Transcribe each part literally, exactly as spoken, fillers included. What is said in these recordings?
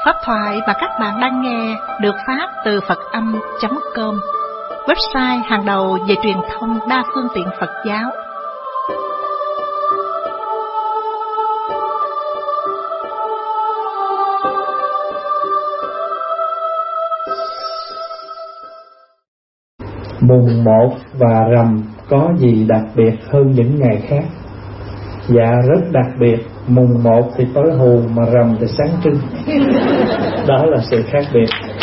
Pháp thoại mà các bạn đang nghe được phát từ Phật Âm chấm com, website hàng đầu về truyền thông đa phương tiện Phật giáo. Mùng một và rằm có gì đặc biệt hơn những ngày khác? Dạ rất đặc biệt. Mùng một thì tối hù, mà rằm thì sáng trưng. Đó là sự khác biệt.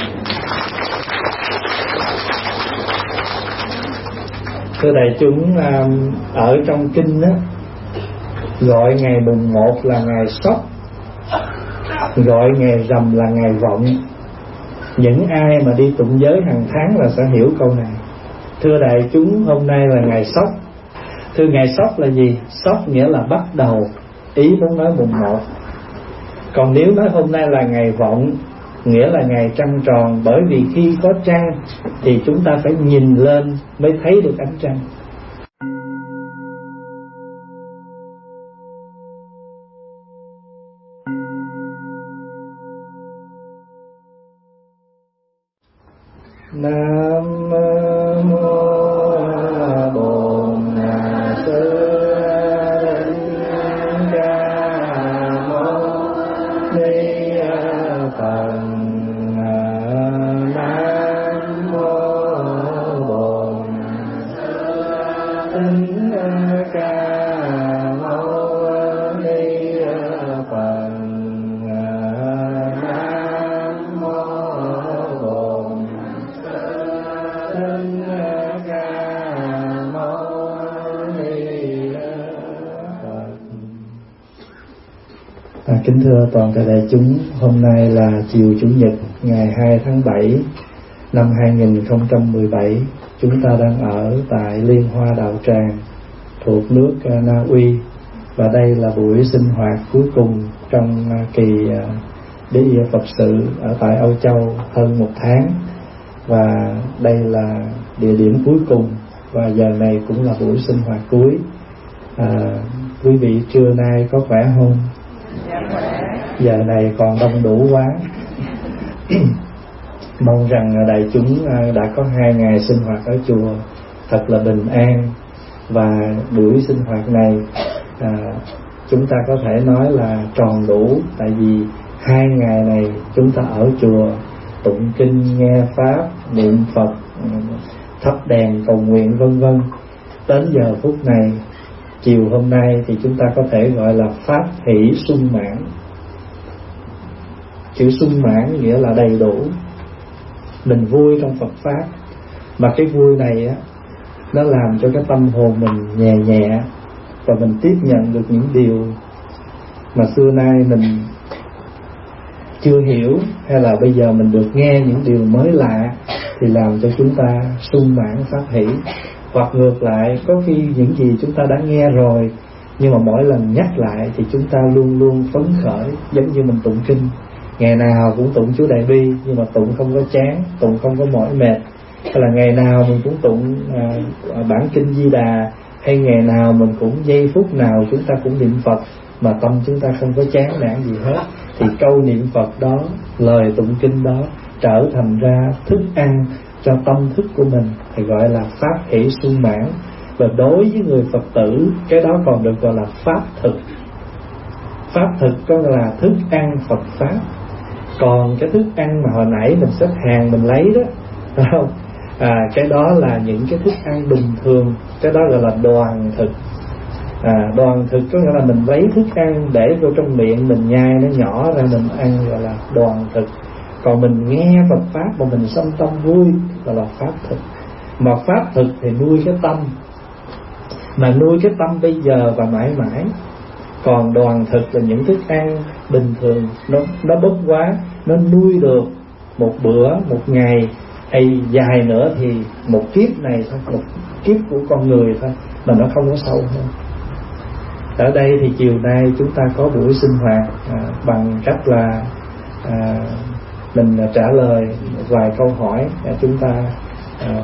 Thưa đại chúng, ở trong kinh đó, gọi ngày mùng một là ngày sóc, gọi ngày rằm là ngày vọng. Những ai mà đi tụng giới hàng tháng là sẽ hiểu câu này. Thưa đại chúng, hôm nay là ngày sóc. Thưa ngày sóc là gì? Sóc nghĩa là bắt đầu, ý muốn nói mùng một. Còn nếu nói hôm nay là ngày vọng, nghĩa là ngày trăng tròn. Bởi vì khi có trăng thì chúng ta phải nhìn lên mới thấy được ánh trăng. Nam mô Bổn Sư Thích Ca Mâu Ni Phật. Nam mô Bổn Sư Thích Ca Mâu Ni Phật. Nam mô Bổn À, kính thưa toàn thể đại chúng, hôm nay là chiều Chủ nhật ngày hai tháng bảy năm hai nghìn không trăm mười bảy. Chúng ta đang ở tại Liên Hoa Đạo Tràng thuộc nước Na Uy, và đây là buổi sinh hoạt cuối cùng trong kỳ Đế Địa Phật sự ở tại Âu Châu hơn một tháng. Và đây là địa điểm cuối cùng, và giờ này cũng là buổi sinh hoạt cuối. à, Quý vị trưa nay có khỏe không? Giờ này còn đông đủ quá. Mong rằng đại chúng đã có hai ngày sinh hoạt ở chùa thật là bình an. Và buổi sinh hoạt này à, chúng ta có thể nói là tròn đủ. Tại vì hai ngày này chúng ta ở chùa tụng kinh, nghe pháp, niệm Phật, thắp đèn cầu nguyện vân vân. Đến giờ phút này, chiều hôm nay thì chúng ta có thể gọi là pháp hỷ sung mãn. Chữ sung mãn nghĩa là đầy đủ. Mình vui trong Phật pháp, mà cái vui này á, nó làm cho cái tâm hồn mình nhẹ nhẹ, và mình tiếp nhận được những điều mà xưa nay mình chưa hiểu, hay là bây giờ mình được nghe những điều mới lạ, thì làm cho chúng ta sung mãn pháp hỷ. Hoặc ngược lại, có khi những gì chúng ta đã nghe rồi, nhưng mà mỗi lần nhắc lại thì chúng ta luôn luôn phấn khởi. Giống như mình tụng kinh, ngày nào cũng tụng chú Đại Bi, nhưng mà tụng không có chán, tụng không có mỏi mệt. Hay là ngày nào mình cũng tụng à, bản kinh Di Đà, hay ngày nào mình cũng giây phút nào chúng ta cũng niệm Phật, mà tâm chúng ta không có chán nản gì hết, thì câu niệm Phật đó, lời tụng kinh đó trở thành ra thức ăn cho tâm thức của mình, thì gọi là pháp hỷ sung mãn. Và đối với người Phật tử, cái đó còn được gọi là pháp thực. Pháp thực có là thức ăn Phật pháp. Còn cái thức ăn mà hồi nãy mình xếp hàng mình lấy đó, phải không? À, cái đó là những cái thức ăn bình thường, cái đó gọi là đoàn thực. À, đoàn thực có nghĩa là mình lấy thức ăn để vô trong miệng mình nhai, nó nhỏ ra mình ăn, gọi là đoàn thực. Còn mình nghe Phật pháp mà mình sanh tâm vui, gọi là pháp thực. Mà pháp thực thì nuôi cái tâm, mà nuôi cái tâm bây giờ và mãi mãi. Còn đoàn thực là những thức ăn bình thường, nó, nó bất quá, nó nuôi được một bữa, một ngày, hay dài nữa thì một kiếp này thôi, một kiếp của con người thôi, mà nó không có sâu hơn. Ở đây thì chiều nay chúng ta có buổi sinh hoạt à, bằng cách là à, mình trả lời vài câu hỏi. à, Chúng ta à,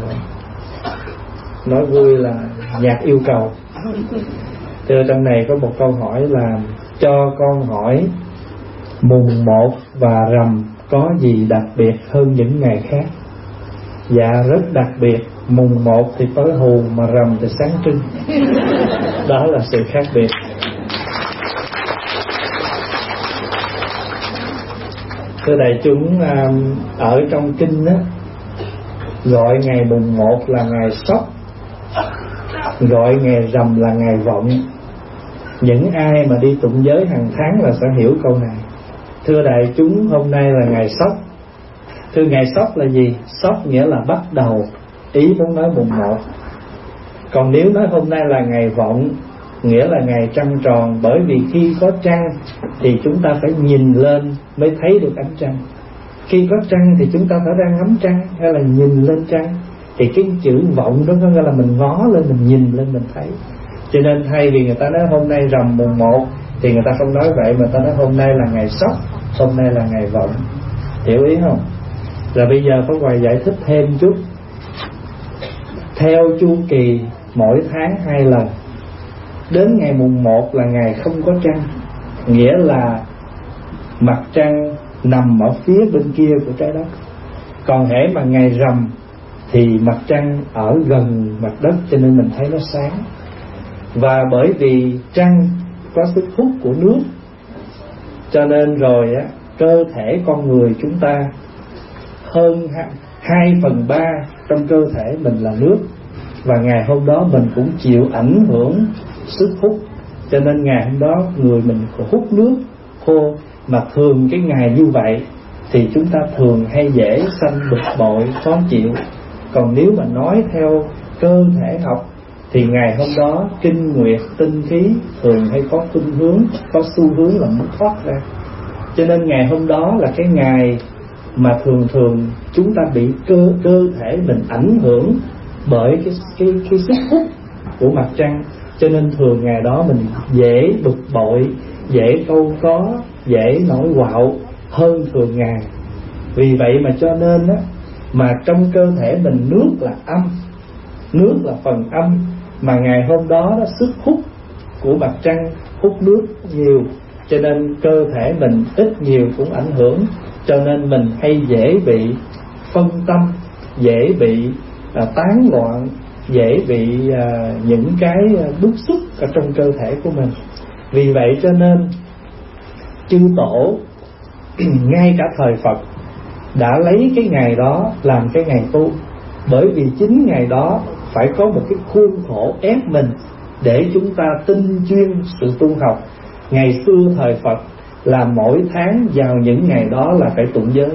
nói vui là nhạc yêu cầu. Từ trong này có một câu hỏi là: cho con hỏi Mùng một và rằm có gì đặc biệt hơn những ngày khác? Dạ rất đặc biệt. Mùng một thì tối hù, mà rằm thì sáng trưng. Đó là sự khác biệt. Thưa đại chúng, ở trong kinh á, gọi ngày mùng một là ngày sóc, gọi ngày rằm là ngày vọng. Những ai mà đi tụng giới hàng tháng là sẽ hiểu câu này. Thưa đại chúng, hôm nay là ngày sóc. Thưa, ngày sóc là gì? Sóc nghĩa là bắt đầu, ý muốn nói mùng một. Còn nếu nói hôm nay là ngày vọng, nghĩa là ngày trăng tròn. Bởi vì khi có trăng thì chúng ta phải nhìn lên mới thấy được ánh trăng. Khi có trăng thì chúng ta phải ra ngắm trăng hay là nhìn lên trăng. Thì cái chữ vọng đó có nghĩa là mình ngó lên, mình nhìn lên mình thấy. Cho nên thay vì người ta nói hôm nay rằm mùng một thì người ta không nói vậy, mà người ta nói hôm nay là ngày sóc, hôm nay là ngày vọng. Hiểu ý không? Rồi bây giờ Pháp Hòa giải thích thêm chút. Theo chu kỳ mỗi tháng hai lần, đến ngày mùng một là ngày không có trăng, nghĩa là mặt trăng nằm ở phía bên kia của trái đất. Còn hễ mà ngày rằm thì mặt trăng ở gần mặt đất, cho nên mình thấy nó sáng. Và bởi vì trăng có sức hút của nước, cho nên rồi á, cơ thể con người chúng ta hơn hai phần ba trong cơ thể mình là nước. Và ngày hôm đó mình cũng chịu ảnh hưởng sức hút, cho nên ngày hôm đó người mình hút nước khô. Mà thường cái ngày như vậy thì chúng ta thường hay dễ sanh bực bội, khó chịu. Còn nếu mà nói theo cơ thể học thì ngày hôm đó kinh nguyệt tinh khí thường hay có khuynh hướng, có xu hướng là muốn thoát ra. Cho nên ngày hôm đó là cái ngày mà thường thường chúng ta bị cơ cơ thể mình ảnh hưởng bởi cái cái cái sức hút của mặt trăng. Cho nên thường ngày đó mình dễ bực bội, dễ câu có, dễ nổi quạo hơn thường ngày. Vì vậy mà cho nên á, mà trong cơ thể mình nước là âm, nước là phần âm, mà ngày hôm đó, đó sức hút của mặt trăng hút nước nhiều, cho nên cơ thể mình ít nhiều cũng ảnh hưởng. Cho nên mình hay dễ bị phân tâm, dễ bị à, tán loạn, dễ bị à, những cái bức xúc ở trong cơ thể của mình. Vì vậy cho nên chư tổ ngay cả thời Phật đã lấy cái ngày đó làm cái ngày tu. Bởi vì chính ngày đó phải có một cái khuôn khổ ép mình để chúng ta tinh chuyên sự tu học. Ngày xưa thời Phật là mỗi tháng vào những ngày đó là phải tụng giới.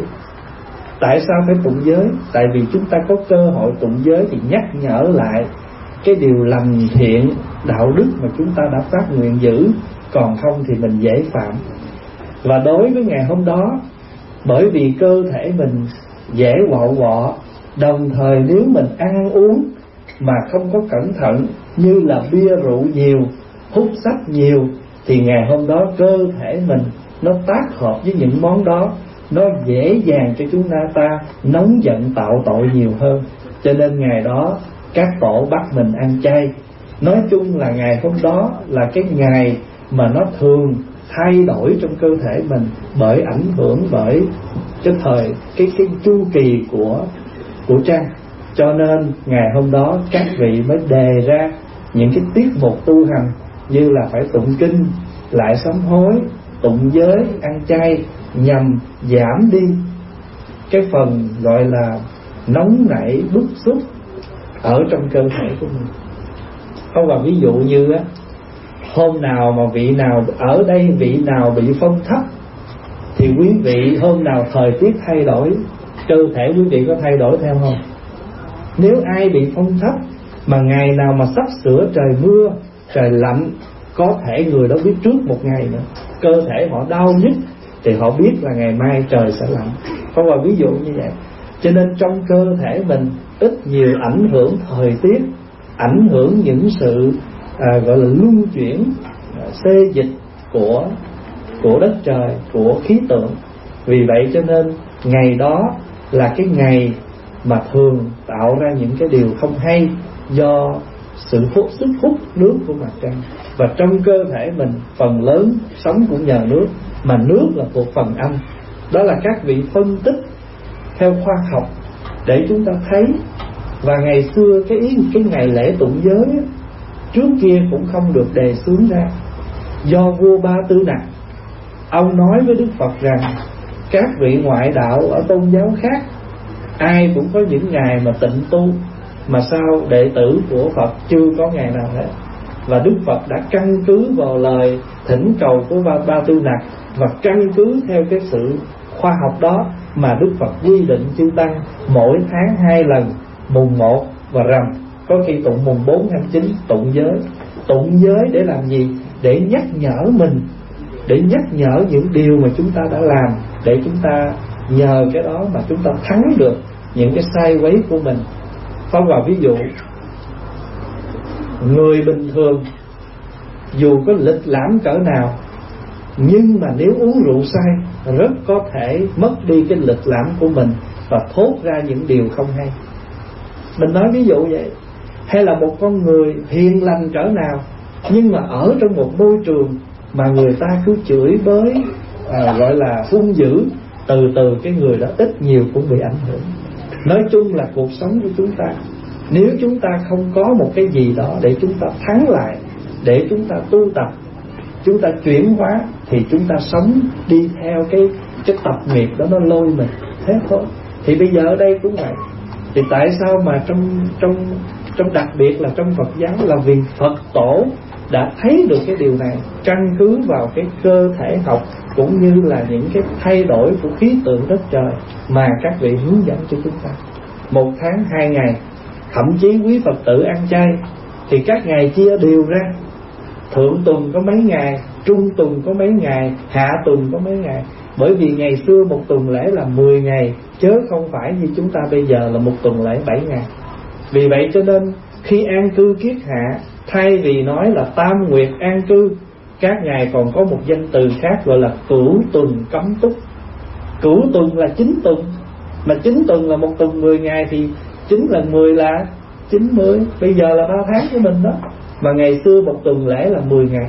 Tại sao phải tụng giới? Tại vì chúng ta có cơ hội tụng giới thì nhắc nhở lại cái điều lành thiện, đạo đức mà chúng ta đã phát nguyện giữ. Còn không thì mình dễ phạm. Và đối với ngày hôm đó, bởi vì cơ thể mình dễ quạo quọ, đồng thời nếu mình ăn uống mà không có cẩn thận, như là bia rượu nhiều, hút sách nhiều, thì ngày hôm đó cơ thể mình nó tác hợp với những món đó, nó dễ dàng cho chúng ta ta nóng giận tạo tội nhiều hơn. Cho nên ngày đó các tổ bắt mình ăn chay. Nói chung là ngày hôm đó là cái ngày mà nó thường thay đổi trong cơ thể mình, bởi ảnh hưởng bởi cái thời cái cái chu kỳ của của trăng. Cho nên ngày hôm đó các vị mới đề ra những cái tiết mục tu hành, như là phải tụng kinh, lại sám hối, tụng giới, ăn chay, nhằm giảm đi cái phần gọi là nóng nảy bức xúc ở trong cơ thể của mình. Không, và ví dụ như á, hôm nào mà vị nào ở đây vị nào bị phong thấp thì quý vị hôm nào thời tiết thay đổi, cơ thể quý vị có thay đổi theo không? Nếu ai bị phong thấp mà ngày nào mà sắp sửa trời mưa, trời lạnh, có thể người đó biết trước một ngày nữa, cơ thể họ đau nhức thì họ biết là ngày mai trời sẽ lạnh. Không, là ví dụ như vậy. Cho nên trong cơ thể mình ít nhiều ảnh hưởng thời tiết, ảnh hưởng những sự à, gọi là luân chuyển, à, xê dịch của của đất trời, của khí tượng. Vì vậy cho nên ngày đó là cái ngày mà thường tạo ra những cái điều không hay do sự hút sức hút nước của mặt trăng. Và trong cơ thể mình phần lớn sống cũng nhờ nước, mà nước là thuộc phần âm. Đó là các vị phân tích theo khoa học để chúng ta thấy. Và ngày xưa cái ý cái ngày lễ tụng giới á, trước kia cũng không được đề xướng ra. Do vua Ba Tư Nặc, ông nói với Đức Phật rằng các vị ngoại đạo ở tôn giáo khác ai cũng có những ngày mà tịnh tu, mà sao đệ tử của Phật chưa có ngày nào hết. Và Đức Phật đã căn cứ vào lời thỉnh cầu của Ba, Ba Tư Nặc, và căn cứ theo cái sự khoa học đó mà Đức Phật quy định chư tăng mỗi tháng hai lần, mùng một và rằm, có khi tụng mùng bốn, hai mươi chín tụng giới. Tụng giới để làm gì? Để nhắc nhở mình, để nhắc nhở những điều mà chúng ta đã làm, để chúng ta nhờ cái đó mà chúng ta thắng được những cái sai quấy của mình. Phong vào ví dụ, người bình thường dù có lịch lãm cỡ nào, nhưng mà nếu uống rượu say rất có thể mất đi cái lịch lãm của mình và thốt ra những điều không hay. Mình nói ví dụ vậy. Hay là một con người hiền lành cỡ nào, nhưng mà ở trong một môi trường mà người ta cứ chửi bới, à, gọi là hung dữ, từ từ cái người đó ít nhiều cũng bị ảnh hưởng. Nói chung là cuộc sống của chúng ta, nếu chúng ta không có một cái gì đó để chúng ta thắng lại, để chúng ta tu tập, chúng ta chuyển hóa, thì chúng ta sống đi theo cái cái tập nghiệp đó nó lôi mình. Thế thôi. Thì bây giờ ở đây cũng vậy. Thì tại sao mà trong trong trong đặc biệt là trong Phật giáo, là vì Phật tổ đã thấy được cái điều này, căn cứ vào cái cơ thể học cũng như là những cái thay đổi của khí tượng đất trời mà các vị hướng dẫn cho chúng ta. Một tháng hai ngày, thậm chí quý Phật tử ăn chay thì các ngày chia đều ra. Thượng tuần có mấy ngày, trung tuần có mấy ngày, hạ tuần có mấy ngày. Bởi vì ngày xưa một tuần lễ là mười ngày, chớ không phải như chúng ta bây giờ là một tuần lễ bảy ngày. Vì vậy cho nên khi an cư kiết hạ, thay vì nói là tam nguyệt an cư, các ngài còn có một danh từ khác gọi là cửu tuần cấm túc. Cửu tuần là chín tuần, mà chín tuần là một tuần mười ngày, thì chín lần mười là chín mươi. Bây giờ là ba tháng của mình đó. Mà ngày xưa một tuần lễ là mười ngày,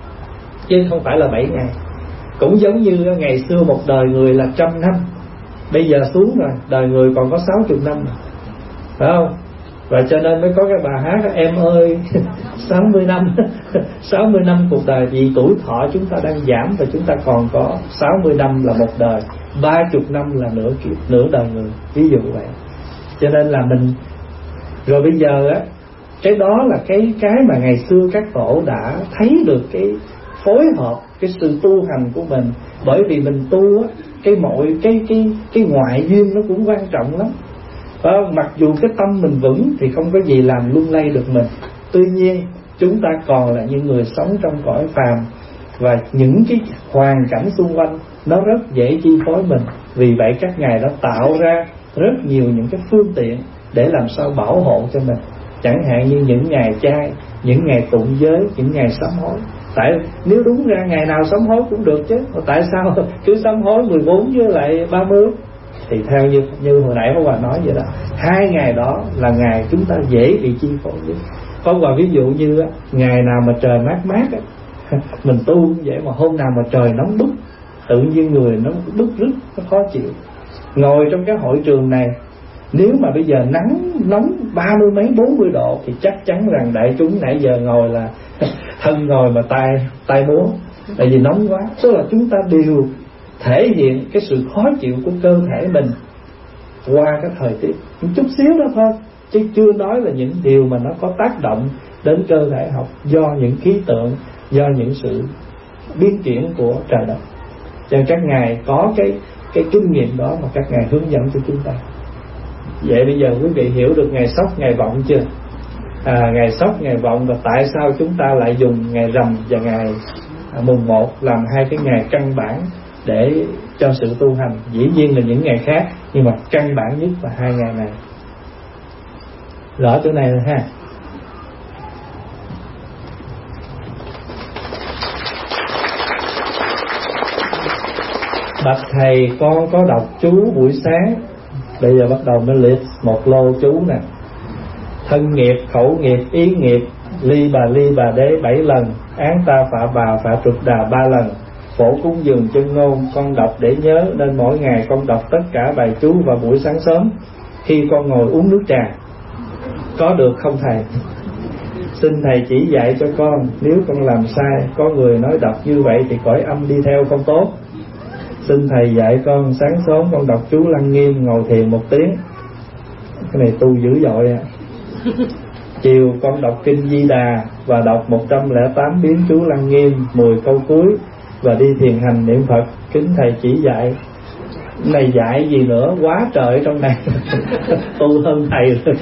chứ không phải là bảy ngày. Cũng giống như ngày xưa một đời người là trăm năm, bây giờ xuống rồi, đời người còn có sáu mươi năm mà. Phải không? Và cho nên mới có cái bài hát em ơi sáu mươi năm sáu mươi năm cuộc đời. Vì tuổi thọ chúng ta đang giảm, và chúng ta còn có sáu mươi năm là một đời, ba mươi năm là nửa kiếp, nửa đời người. Ví dụ vậy. Cho nên là mình, rồi bây giờ á, cái đó là cái cái mà ngày xưa các tổ đã thấy được cái phối hợp, cái sự tu hành của mình. Bởi vì mình tu á, cái mọi cái cái cái ngoại duyên nó cũng quan trọng lắm. À, mặc dù cái tâm mình vững thì không có gì làm lung lay được mình. Tuy nhiên chúng ta còn là những người sống trong cõi phàm, và những cái hoàn cảnh xung quanh nó rất dễ chi phối mình. Vì vậy các ngài đã tạo ra rất nhiều những cái phương tiện để làm sao bảo hộ cho mình. Chẳng hạn như những ngày chay, những ngày tụng giới, những ngày sám hối. Tại nếu đúng ra ngày nào sám hối cũng được chứ, tại sao cứ sám hối mười bốn với lại ba mươi? Thì theo như như hồi nãy Pháp Hòa nói vậy đó, hai ngày đó là ngày chúng ta dễ bị chi phối nhất. Pháp Hòa ví dụ như á, ngày nào mà trời mát mát á, mình tu cũng vậy, mà hôm nào mà trời nóng bức, tự nhiên người nó bức rứt, nó khó chịu. Ngồi trong cái hội trường này, nếu mà bây giờ nắng nóng ba mươi mấy bốn mươi độ thì chắc chắn rằng đại chúng nãy giờ ngồi là thân ngồi mà tay tay múa, tại vì nóng quá. Tức là chúng ta đều thể hiện cái sự khó chịu của cơ thể mình qua cái thời tiết một chút xíu đó thôi, chứ chưa nói là những điều mà nó có tác động đến cơ thể học do những khí tượng, do những sự biến chuyển của trời đất. Cho nên các ngài có cái cái kinh nghiệm đó mà các ngài hướng dẫn cho chúng ta. Vậy bây giờ quý vị hiểu được ngày Sóc, ngày Vọng chưa? À, ngày Sóc, ngày Vọng, và tại sao chúng ta lại dùng ngày Rằm và ngày mùng một làm hai cái ngày căn bản để cho sự tu hành. Dĩ nhiên là những ngày khác, nhưng mà căn bản nhất là hai ngày này. Rõ chỗ này rồi ha. Bạch thầy, con có đọc chú buổi sáng. Bây giờ bắt đầu mới liệt một lô chú nè. Thân nghiệp, khẩu nghiệp, ý nghiệp, ly bà ly bà đế bảy lần, án ta phạ bà phạ trục đà ba lần, Phổ cúng dường chân ngôn con đọc để nhớ, nên mỗi ngày con đọc tất cả bài chú vào buổi sáng sớm khi con ngồi uống nước trà. Có được không thầy? Xin thầy chỉ dạy cho con, nếu con làm sai, có người nói đọc như vậy thì cõi âm đi theo không tốt. Xin thầy dạy con, sáng sớm con đọc chú Lăng Nghiêm, ngồi thiền một tiếng. Cái này tu dữ dội à. Chiều con đọc kinh Di Đà và đọc một trăm lẻ tám biến chú Lăng Nghiêm, mười câu cuối và đi thiền hành niệm Phật. Kính thầy chỉ dạy. Này dạy gì nữa, quá trời trong này. Tu hơn thầy rồi.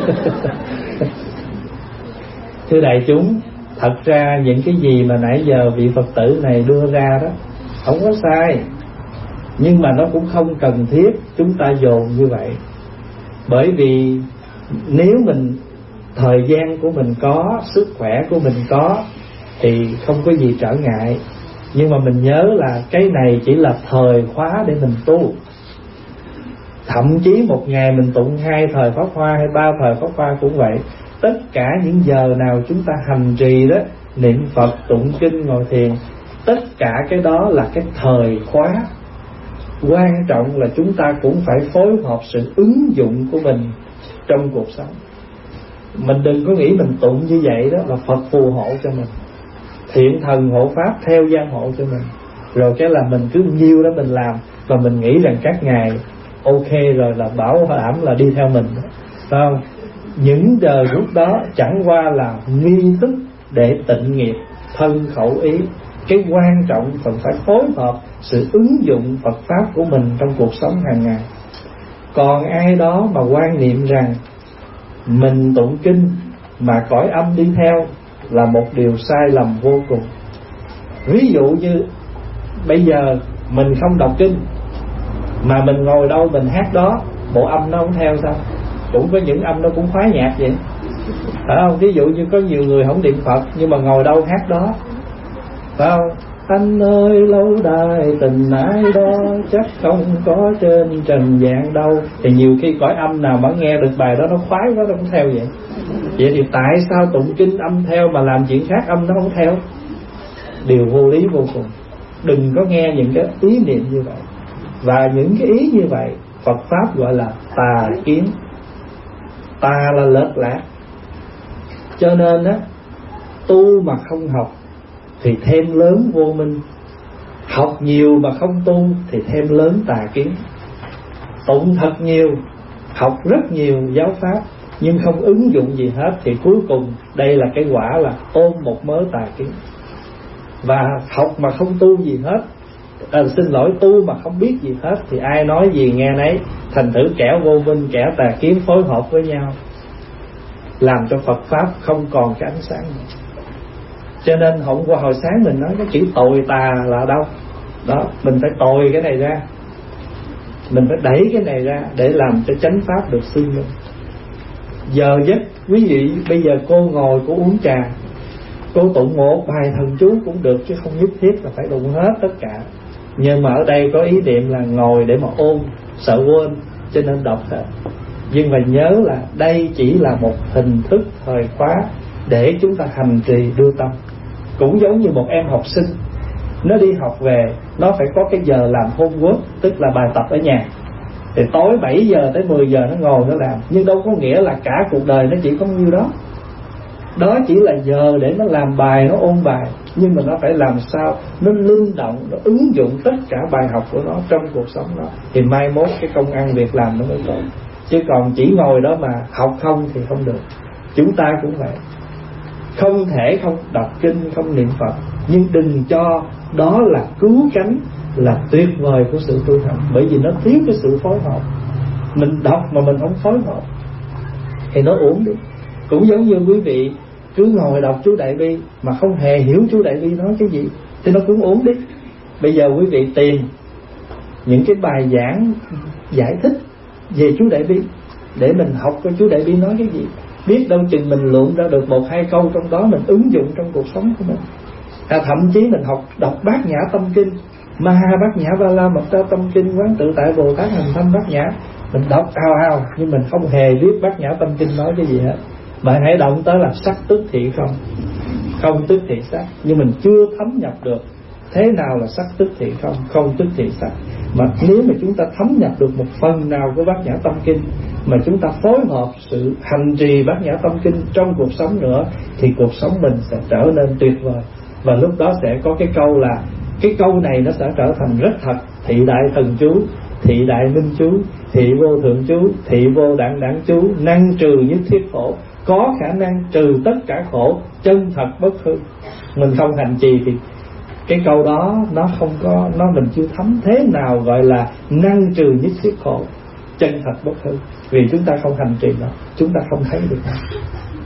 Thưa đại chúng, thật ra những cái gì mà nãy giờ vị Phật tử này đưa ra đó không có sai, nhưng mà nó cũng không cần thiết chúng ta dồn như vậy. Bởi vì nếu mình thời gian của mình có, sức khỏe của mình có thì không có gì trở ngại. Nhưng mà mình nhớ là cái này chỉ là thời khóa để mình tu. Thậm chí một ngày mình tụng hai thời pháp hoa hay ba thời pháp hoa cũng vậy. Tất cả những giờ nào chúng ta hành trì đó, niệm Phật, tụng kinh, ngồi thiền, tất cả cái đó là cái thời khóa. Quan trọng là chúng ta cũng phải phối hợp sự ứng dụng của mình trong cuộc sống. Mình đừng có nghĩ mình tụng như vậy đó là Phật phù hộ cho mình, thiện thần hộ pháp theo gia hộ cho mình, rồi cái là mình cứ nhiêu đó mình làm, và mình nghĩ rằng các ngài ok rồi là bảo đảm là đi theo mình, phải không? Những giờ lúc đó chẳng qua là nghi thức để tịnh nghiệp thân khẩu ý. Cái quan trọng cần phải phối hợp sự ứng dụng Phật pháp của mình trong cuộc sống hàng ngày. Còn ai đó mà quan niệm rằng mình tụng kinh mà cõi âm đi theo là một điều sai lầm vô cùng. Ví dụ như bây giờ mình không đọc kinh mà mình ngồi đâu mình hát đó, bộ âm nó không theo sao? Cũng có những âm nó cũng khoái nhạc vậy, phải không? Ví dụ như có nhiều người không niệm Phật nhưng mà ngồi đâu hát đó, phải không? Anh ơi lâu đài tình ái đó chắc không có trên trần gian đâu. Thì nhiều khi cõi âm nào mà nghe được bài đó nó khoái quá nó cũng theo vậy. Vậy thì tại sao tụng kinh âm theo mà làm chuyện khác âm nó không theo? Điều vô lý vô cùng. Đừng có nghe những cái ý niệm như vậy. Và những cái ý như vậy Phật pháp gọi là tà kiến. Tà là lệch lạc. Cho nên á, tu mà không học thì thêm lớn vô minh, học nhiều mà không tu thì thêm lớn tà kiến. Tụng thật nhiều, học rất nhiều giáo pháp nhưng không ứng dụng gì hết thì cuối cùng đây là cái quả là ôm một mớ tà kiến. Và học mà không tu gì hết, à, xin lỗi tu mà không biết gì hết thì ai nói gì nghe nấy. Thành thử kẻ vô minh kẻ tà kiến phối hợp với nhau, làm cho Phật pháp không còn cái ánh sáng nữa. Cho nên hôm qua hồi sáng mình nói cái chữ tồi tà là đâu đó, mình phải tồi cái này ra, mình phải đẩy cái này ra để làm cho chánh pháp được sưng lên. Giờ giấc quý vị bây giờ cô ngồi cô uống trà, cô tụng một bài thần chú cũng được chứ không nhất thiết là phải tụng hết tất cả. Nhưng mà ở đây có ý niệm là ngồi để mà ôn, sợ quên cho nên đọc hết. Nhưng mà nhớ là đây chỉ là một hình thức thời khóa để chúng ta hành trì đưa tâm. Cũng giống như một em học sinh, nó đi học về nó phải có cái giờ làm homework, tức là bài tập ở nhà. Thì tối bảy giờ tới mười giờ nó ngồi nó làm. Nhưng đâu có nghĩa là cả cuộc đời nó chỉ có nhiêu đó. Đó chỉ là giờ để nó làm bài, nó ôn bài. Nhưng mà nó phải làm sao nó linh động, nó ứng dụng tất cả bài học của nó trong cuộc sống đó, thì mai mốt cái công ăn việc làm nó mới tốt. Chứ còn chỉ ngồi đó mà học không thì không được. Chúng ta cũng vậy, không thể không đọc kinh, không niệm Phật, nhưng đừng cho đó là cứu cánh, là tuyệt vời của sự tu học. Bởi vì nó thiếu cái sự phối hợp. Mình đọc mà mình không phối hợp thì nó uổng đi. Cũng giống như quý vị cứ ngồi đọc chú Đại Bi mà không hề hiểu chú Đại Bi nói cái gì thì nó cũng uổng đi. Bây giờ quý vị tìm những cái bài giảng giải thích về chú Đại Bi để mình học coi chú Đại Bi nói cái gì. Biết đâu chừng mình lượm ra được một hai câu trong đó mình ứng dụng trong cuộc sống của mình. À, thậm chí mình học đọc Bát Nhã Tâm Kinh, Maha Bát Nhã Va La Mật Đa Tâm Kinh, Quán Tự Tại Bồ Tát Hành Thâm Bát Nhã, mình đọc ao ao nhưng mình không hề biết Bát Nhã Tâm Kinh nói cái gì hết. Mà hãy động tới là sắc tức thị không, không tức thị sắc, nhưng mình chưa thấm nhập được Thế nào là sắc tức thị không? Không tức thị sắc. Mà nếu mà chúng ta thấm nhập được một phần nào của Bát Nhã Tâm Kinh, mà chúng ta phối hợp sự hành trì Bát Nhã Tâm Kinh trong cuộc sống nữa, thì cuộc sống mình sẽ trở nên tuyệt vời. Và lúc đó sẽ có cái câu là, cái câu này nó sẽ trở thành rất thật: thị đại thần chú, thị đại minh chú, thị vô thượng chú, thị vô đẳng đẳng chú, năng trừ nhất thiết khổ, có khả năng trừ tất cả khổ, chân thật bất hư. Mình không hành trì thì cái câu đó nó không có, nó mình chưa thấm thế nào gọi là năng trừ nhất thiết khổ, chân thật bất hư. Vì chúng ta không hành trì nó, chúng ta không thấy được nó.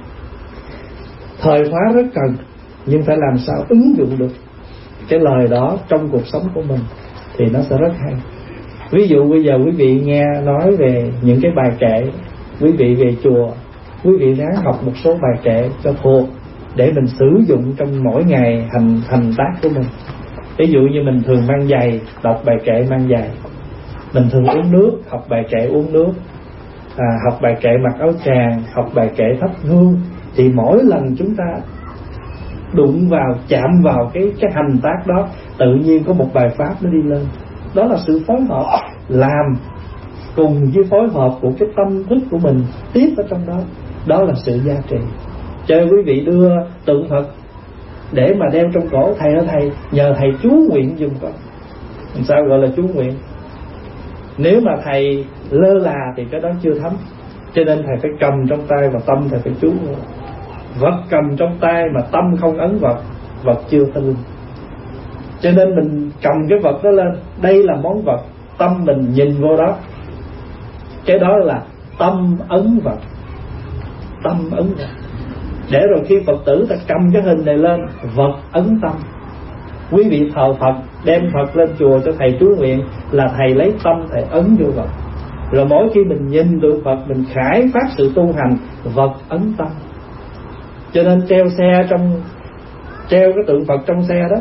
Thời khóa rất cần, nhưng phải làm sao ứng dụng được cái lời đó trong cuộc sống của mình thì nó sẽ rất hay. Ví dụ bây giờ quý vị nghe nói về những cái bài kệ, quý vị về chùa, quý vị ráng học một số bài kệ cho thuộc, để mình sử dụng trong mỗi ngày hành hành tác của mình. Ví dụ như mình thường mang giày, đọc bài kệ mang giày. Mình thường uống nước, học bài kệ uống nước. à, Học bài kệ mặc áo tràng, học bài kệ thắp hương. Thì mỗi lần chúng ta đụng vào, chạm vào cái, cái hành tác đó, tự nhiên có một bài pháp nó đi lên. Đó là sự phối hợp, làm cùng với phối hợp của cái tâm thức của mình tiếp ở trong đó. Đó là sự gia trì. Cho quý vị đưa tượng Phật để mà đeo trong cổ, thầy ơi thầy, nhờ thầy chú nguyện dùm con. Sao gọi là chú nguyện? Nếu mà thầy lơ là thì cái đó chưa thấm. Cho nên thầy phải cầm trong tay và tâm thầy phải chú. Vật cầm trong tay mà tâm không ấn vật, vật chưa tới linh. Cho nên mình cầm cái vật đó lên, đây là món vật, tâm mình nhìn vô đó, cái đó là tâm ấn vật. Tâm ấn vật. Để rồi khi Phật tử ta cầm cái hình này lên, vật ấn tâm. Quý vị thờ Phật, đem Phật lên chùa cho thầy chú nguyện, là thầy lấy tâm thầy ấn vô vật. Rồi mỗi khi mình nhìn tượng Phật, mình khải phát sự tu hành, vật ấn tâm. Cho nên treo xe trong, treo cái tượng Phật trong xe đó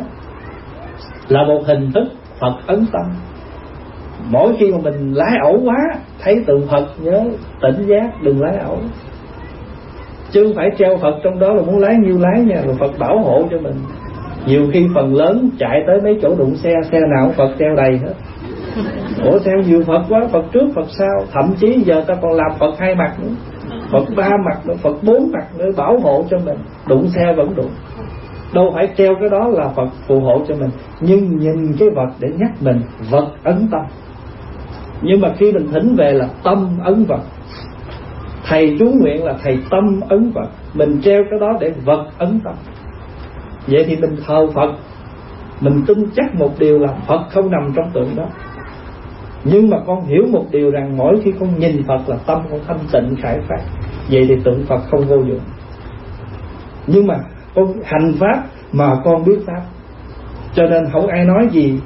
là một hình thức Phật ấn tâm. Mỗi khi mà mình lái ẩu quá, thấy tượng Phật nhớ tỉnh giác, đừng lái ẩu. Chứ không phải treo Phật trong đó là muốn lái nhiêu lái nha, rồi Phật bảo hộ cho mình. Nhiều khi phần lớn chạy tới mấy chỗ đụng xe, xe nào Phật treo đầy hết. Ủa sao nhiều Phật quá, Phật trước Phật sau. Thậm chí giờ ta còn làm Phật hai mặt nữa, Phật ba mặt nữa, Phật bốn mặt nữa, bảo hộ cho mình. Đụng xe vẫn đụng. Đâu phải treo cái đó là Phật phù hộ cho mình, nhưng nhìn cái vật để nhắc mình, vật ấn tâm. Nhưng mà khi mình thỉnh về là tâm ấn vật. Thầy chú nguyện là thầy tâm ấn vật. Mình treo cái đó để vật ấn tâm. Vậy thì mình thờ Phật, mình tin chắc một điều là Phật không nằm trong tượng đó. Nhưng mà con hiểu một điều rằng mỗi khi con nhìn Phật là tâm con thanh tịnh khải phát. Vậy thì tượng Phật không vô dụng. Nhưng mà con hành pháp mà con biết pháp, cho nên không ai nói gì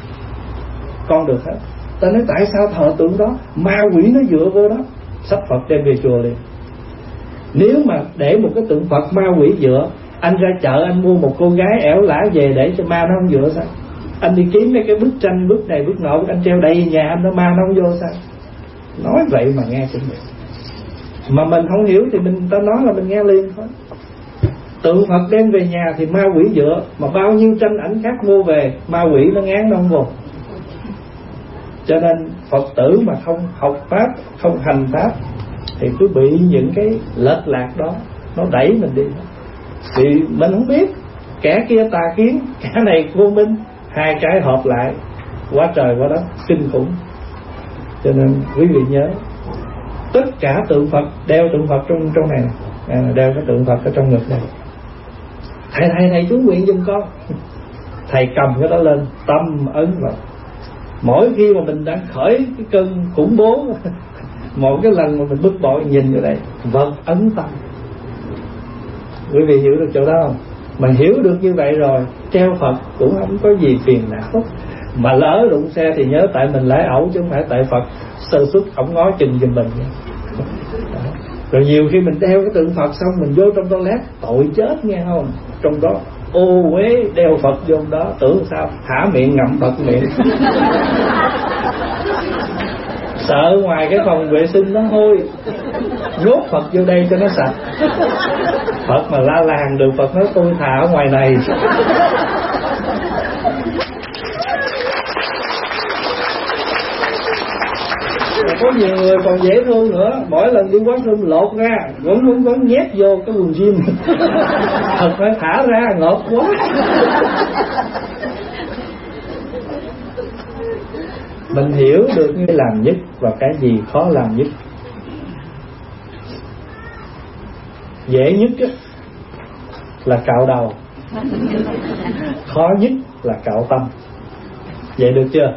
con được hết. Ta nói tại sao thờ tượng đó, ma quỷ nó dựa vô đó. Sách Phật đem về chùa liền. Nếu mà để một cái tượng Phật ma quỷ dựa, anh ra chợ anh mua một cô gái ẻo lả về để cho ma nó không dựa sao? Anh đi kiếm mấy cái bức tranh, bức này bức nọ, anh treo đầy nhà anh, nó ma nó không vô sao? Nói vậy mà nghe cũng được. Mà mình không hiểu thì mình ta nói là mình nghe liền thôi. Tượng Phật đem về nhà thì ma quỷ dựa, mà bao nhiêu tranh ảnh khác mua về, ma quỷ nó ngán nó không vô. Cho nên Phật tử mà không học pháp, không hành pháp thì cứ bị những cái lệch lạc đó nó đẩy mình đi. Vì mình không biết, kẻ kia tà kiến, kẻ này vô minh, hai cái hợp lại quá trời quá đất, kinh khủng. Cho nên quý vị nhớ, tất cả tượng Phật, đeo tượng Phật trong trong này, à, đeo cái tượng Phật ở trong ngực này. Thầy thầy thầy chú nguyện giùm con. Thầy cầm cái đó lên, tâm ấn vào. Mỗi khi mà mình đang khởi cái cơn khủng bố, một cái lần mà mình bức bội nhìn vào đây, vật ấn tâm. Quý vị hiểu được chỗ đó không? Mà hiểu được như vậy rồi, treo Phật cũng không có gì phiền não. Mà lỡ đụng xe thì nhớ tại mình lái ẩu, chứ không phải tại Phật sơ suất ổng ngó chừng giùm mình. Rồi nhiều khi mình đeo cái tượng Phật xong mình vô trong toilet, tội chết nghe không? Trong đó ô uế đeo Phật vô đó, tưởng sao hả miệng ngậm Phật miệng. Sợ ngoài cái phòng vệ sinh nó hôi, nhốt Phật vô đây cho nó sạch. Phật mà la làng được, Phật nói tôi thả ở ngoài này. có nhiều người còn dễ thương nữa, mỗi lần đi quán room lột ra vẫn vẫn vẫn nhét vô cái quần jean. Thật phải thả ra ngợp quá. Mình hiểu được cái làm nhất và cái gì khó làm nhất. Dễ nhất á, là cạo đầu, khó nhất là cạo tâm. Vậy được chưa?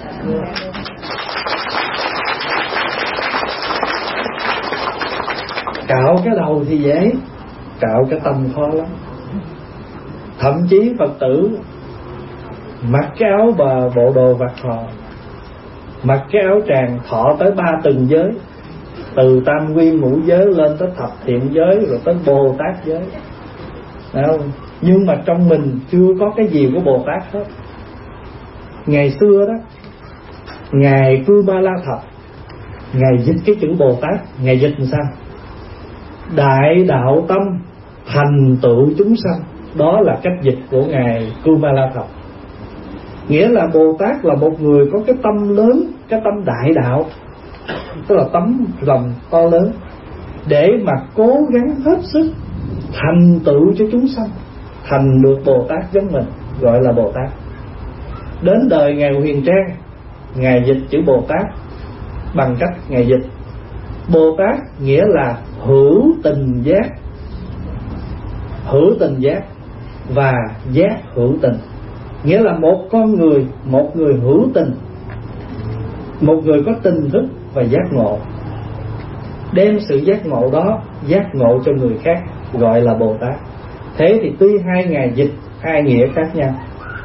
Cạo cái đầu thì dễ, cạo cái tâm khó lắm. Thậm chí Phật tử mặc cái áo và bộ đồ vạt thọ, mặc cái áo tràng thọ tới ba từng giới, từ tam quy ngũ giới lên tới thập thiện giới, rồi tới Bồ Tát giới. Đấy không? Nhưng mà trong mình chưa có cái gì của Bồ Tát hết. Ngày xưa đó, Ngài Cư Ma La Thập, Ngài dịch cái chữ Bồ Tát, Ngài dịch làm sao? Đại đạo tâm thành tựu chúng sanh. Đó là cách dịch của Ngài Cư Ma La Thập. Nghĩa là Bồ Tát là một người có cái tâm lớn, cái tâm đại đạo, tức là tấm lòng to lớn, để mà cố gắng hết sức thành tựu cho chúng sanh, thành được Bồ Tát giống mình, gọi là Bồ Tát. Đến đời Ngài Huyền Trang, Ngài dịch chữ Bồ Tát bằng cách Ngài dịch Bồ Tát nghĩa là hữu tình giác, hữu tình giác và giác hữu tình. Nghĩa là một con người, một người hữu tình, một người có tình thức và giác ngộ, đem sự giác ngộ đó giác ngộ cho người khác, gọi là Bồ Tát. Thế thì tuy hai Ngài dịch hai nghĩa khác nhau,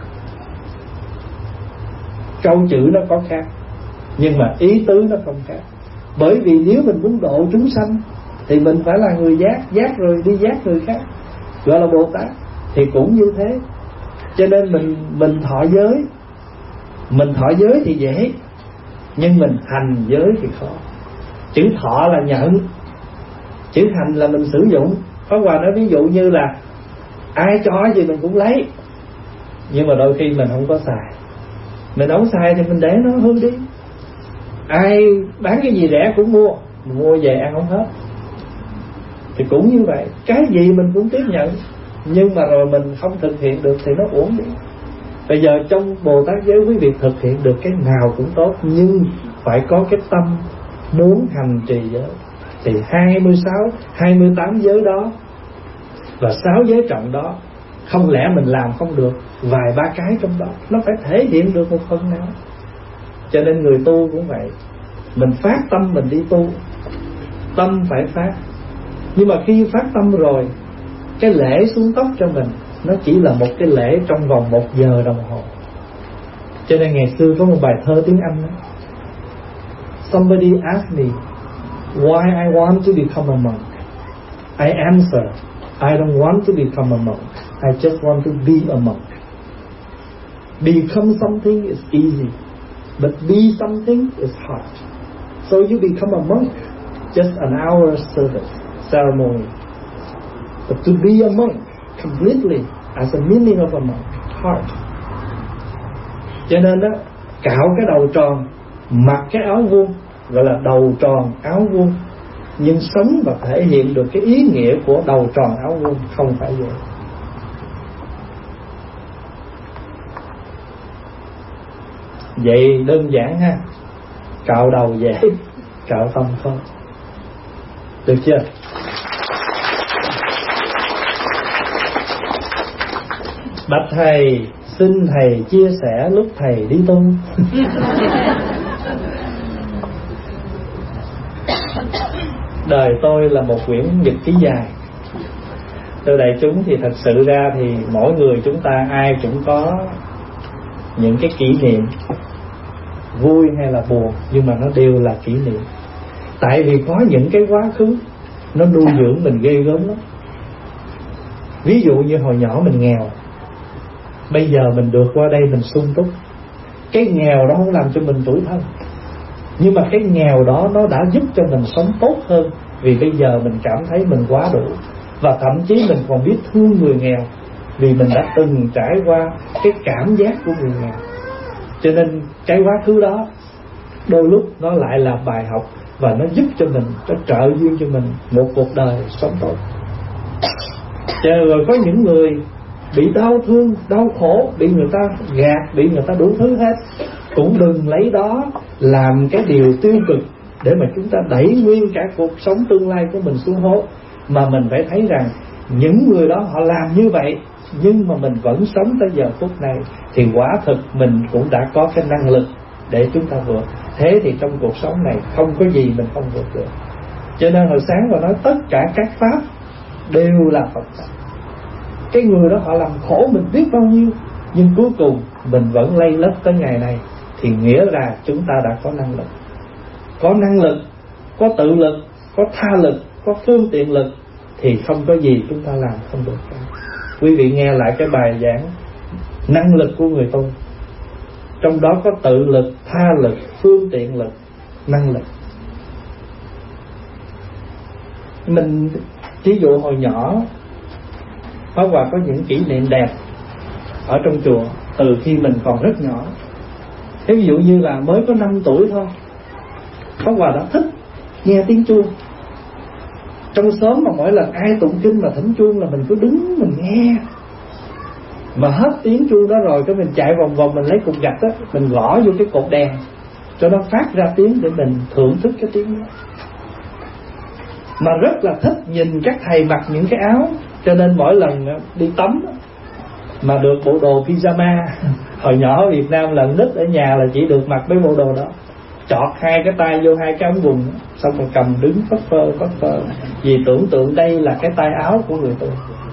câu chữ nó có khác, nhưng mà ý tứ nó không khác. Bởi vì nếu mình muốn độ chúng sanh thì mình phải là người giác, giác rồi đi giác người khác, gọi là Bồ Tát. Thì cũng như thế. Cho nên mình mình thọ giới, mình thọ giới thì dễ, nhưng mình hành giới thì khó. Chữ thọ là nhận, chữ hành là mình sử dụng. Pháp Hòa nói ví dụ như là ai cho gì mình cũng lấy, nhưng mà đôi khi mình không có xài. Mình không xài thì mình để nó hư đi. Ai bán cái gì rẻ cũng mua, mình mua về ăn không hết. Thì cũng như vậy, cái gì mình cũng tiếp nhận, nhưng mà rồi mình không thực hiện được thì nó uổng đi. Bây giờ trong Bồ Tát giới quý vị thực hiện được cái nào cũng tốt, nhưng phải có cái tâm muốn hành trì giới. Thì hai mươi sáu, hai mươi tám giới đó và sáu giới trọng đó, không lẽ mình làm không được vài ba cái trong đó, nó phải thể hiện được một phần nào. Cho nên người tu cũng vậy, mình phát tâm mình đi tu, tâm phải phát. Nhưng mà khi phát tâm rồi, cái lễ xuống tóc cho mình nó chỉ là một cái lễ trong vòng một giờ đồng hồ. Cho nên ngày xưa có một bài thơ tiếng Anh đó. Somebody asked me why I want to become a monk. I answer, I don't want to become a monk, I just want to be a monk. Become something is easy, but be something is hard. So you become a monk, just an hour service, ceremony. But to be a monk completely, as a meaning of a monk, hard. Cho nên đó, cạo cái đầu tròn, mặc cái áo vuông, gọi là đầu tròn áo vuông, nhưng sống và thể hiện được cái ý nghĩa của đầu tròn áo vuông không phải dễ. Vậy đơn giản ha, cạo đầu dễ, cạo tâm khó. Được chưa? Bạch thầy, xin thầy chia sẻ lúc thầy đi tu. Đời tôi là một quyển nhật ký dài. Thưa đại chúng, thì thật sự ra thì mỗi người chúng ta ai cũng có những cái kỷ niệm vui hay là buồn, nhưng mà nó đều là kỷ niệm. Tại vì có những cái quá khứ nó nuôi dưỡng mình ghê gớm lắm. Ví dụ như hồi nhỏ mình nghèo, bây giờ mình được qua đây mình sung túc. Cái nghèo đó không làm cho mình tủi thân, nhưng mà cái nghèo đó nó đã giúp cho mình sống tốt hơn. Vì bây giờ mình cảm thấy mình quá đủ, và thậm chí mình còn biết thương người nghèo, vì mình đã từng trải qua cái cảm giác của người nghèo. Cho nên cái quá khứ đó đôi lúc nó lại là bài học và nó giúp cho mình, nó trợ duyên cho mình một cuộc đời sống tốt. Chờ rồi có những người bị đau thương, đau khổ, bị người ta gạt, bị người ta đủ thứ hết, cũng đừng lấy đó làm cái điều tiêu cực để mà chúng ta đẩy nguyên cả cuộc sống tương lai của mình xuống hố. Mà mình phải thấy rằng những người đó họ làm như vậy, nhưng mà mình vẫn sống tới giờ phút này, thì quả thực mình cũng đã có cái năng lực để chúng ta vượt. Thế thì trong cuộc sống này không có gì mình không vượt được. Cho nên hồi sáng và nói tất cả các pháp đều là Phật pháp. Cái người đó họ làm khổ mình biết bao nhiêu, nhưng cuối cùng mình vẫn lây lất tới ngày này, thì nghĩa là chúng ta đã có năng lực. Có năng lực, có tự lực, có tha lực, có phương tiện lực, thì không có gì chúng ta làm không được cả. Quý vị nghe lại cái bài giảng năng lực của người tu, trong đó có tự lực, tha lực, phương tiện lực, năng lực. Mình ví dụ hồi nhỏ Pháp Hòa có những kỷ niệm đẹp ở trong chùa từ khi mình còn rất nhỏ. Ví dụ như là mới có năm tuổi thôi, Pháp Hòa đã thích nghe tiếng chuông. Trong xóm mà mỗi lần ai tụng kinh mà thỉnh chuông là mình cứ đứng mình nghe. Mà hết tiếng chuông đó rồi cái mình chạy vòng vòng, mình lấy cục gạch đó, mình gõ vô cái cột đèn cho nó phát ra tiếng để mình thưởng thức cái tiếng đó. Mà rất là thích nhìn các thầy mặc những cái áo, cho nên mỗi lần đi tắm mà được bộ đồ pyjama. Hồi nhỏ ở Việt Nam là nít ở nhà là chỉ được mặc mấy bộ đồ đó, chọt hai cái tay vô hai cái ống quần, xong rồi cầm đứng phất phơ phất phơ, vì tưởng tượng đây là cái tay áo của người tu.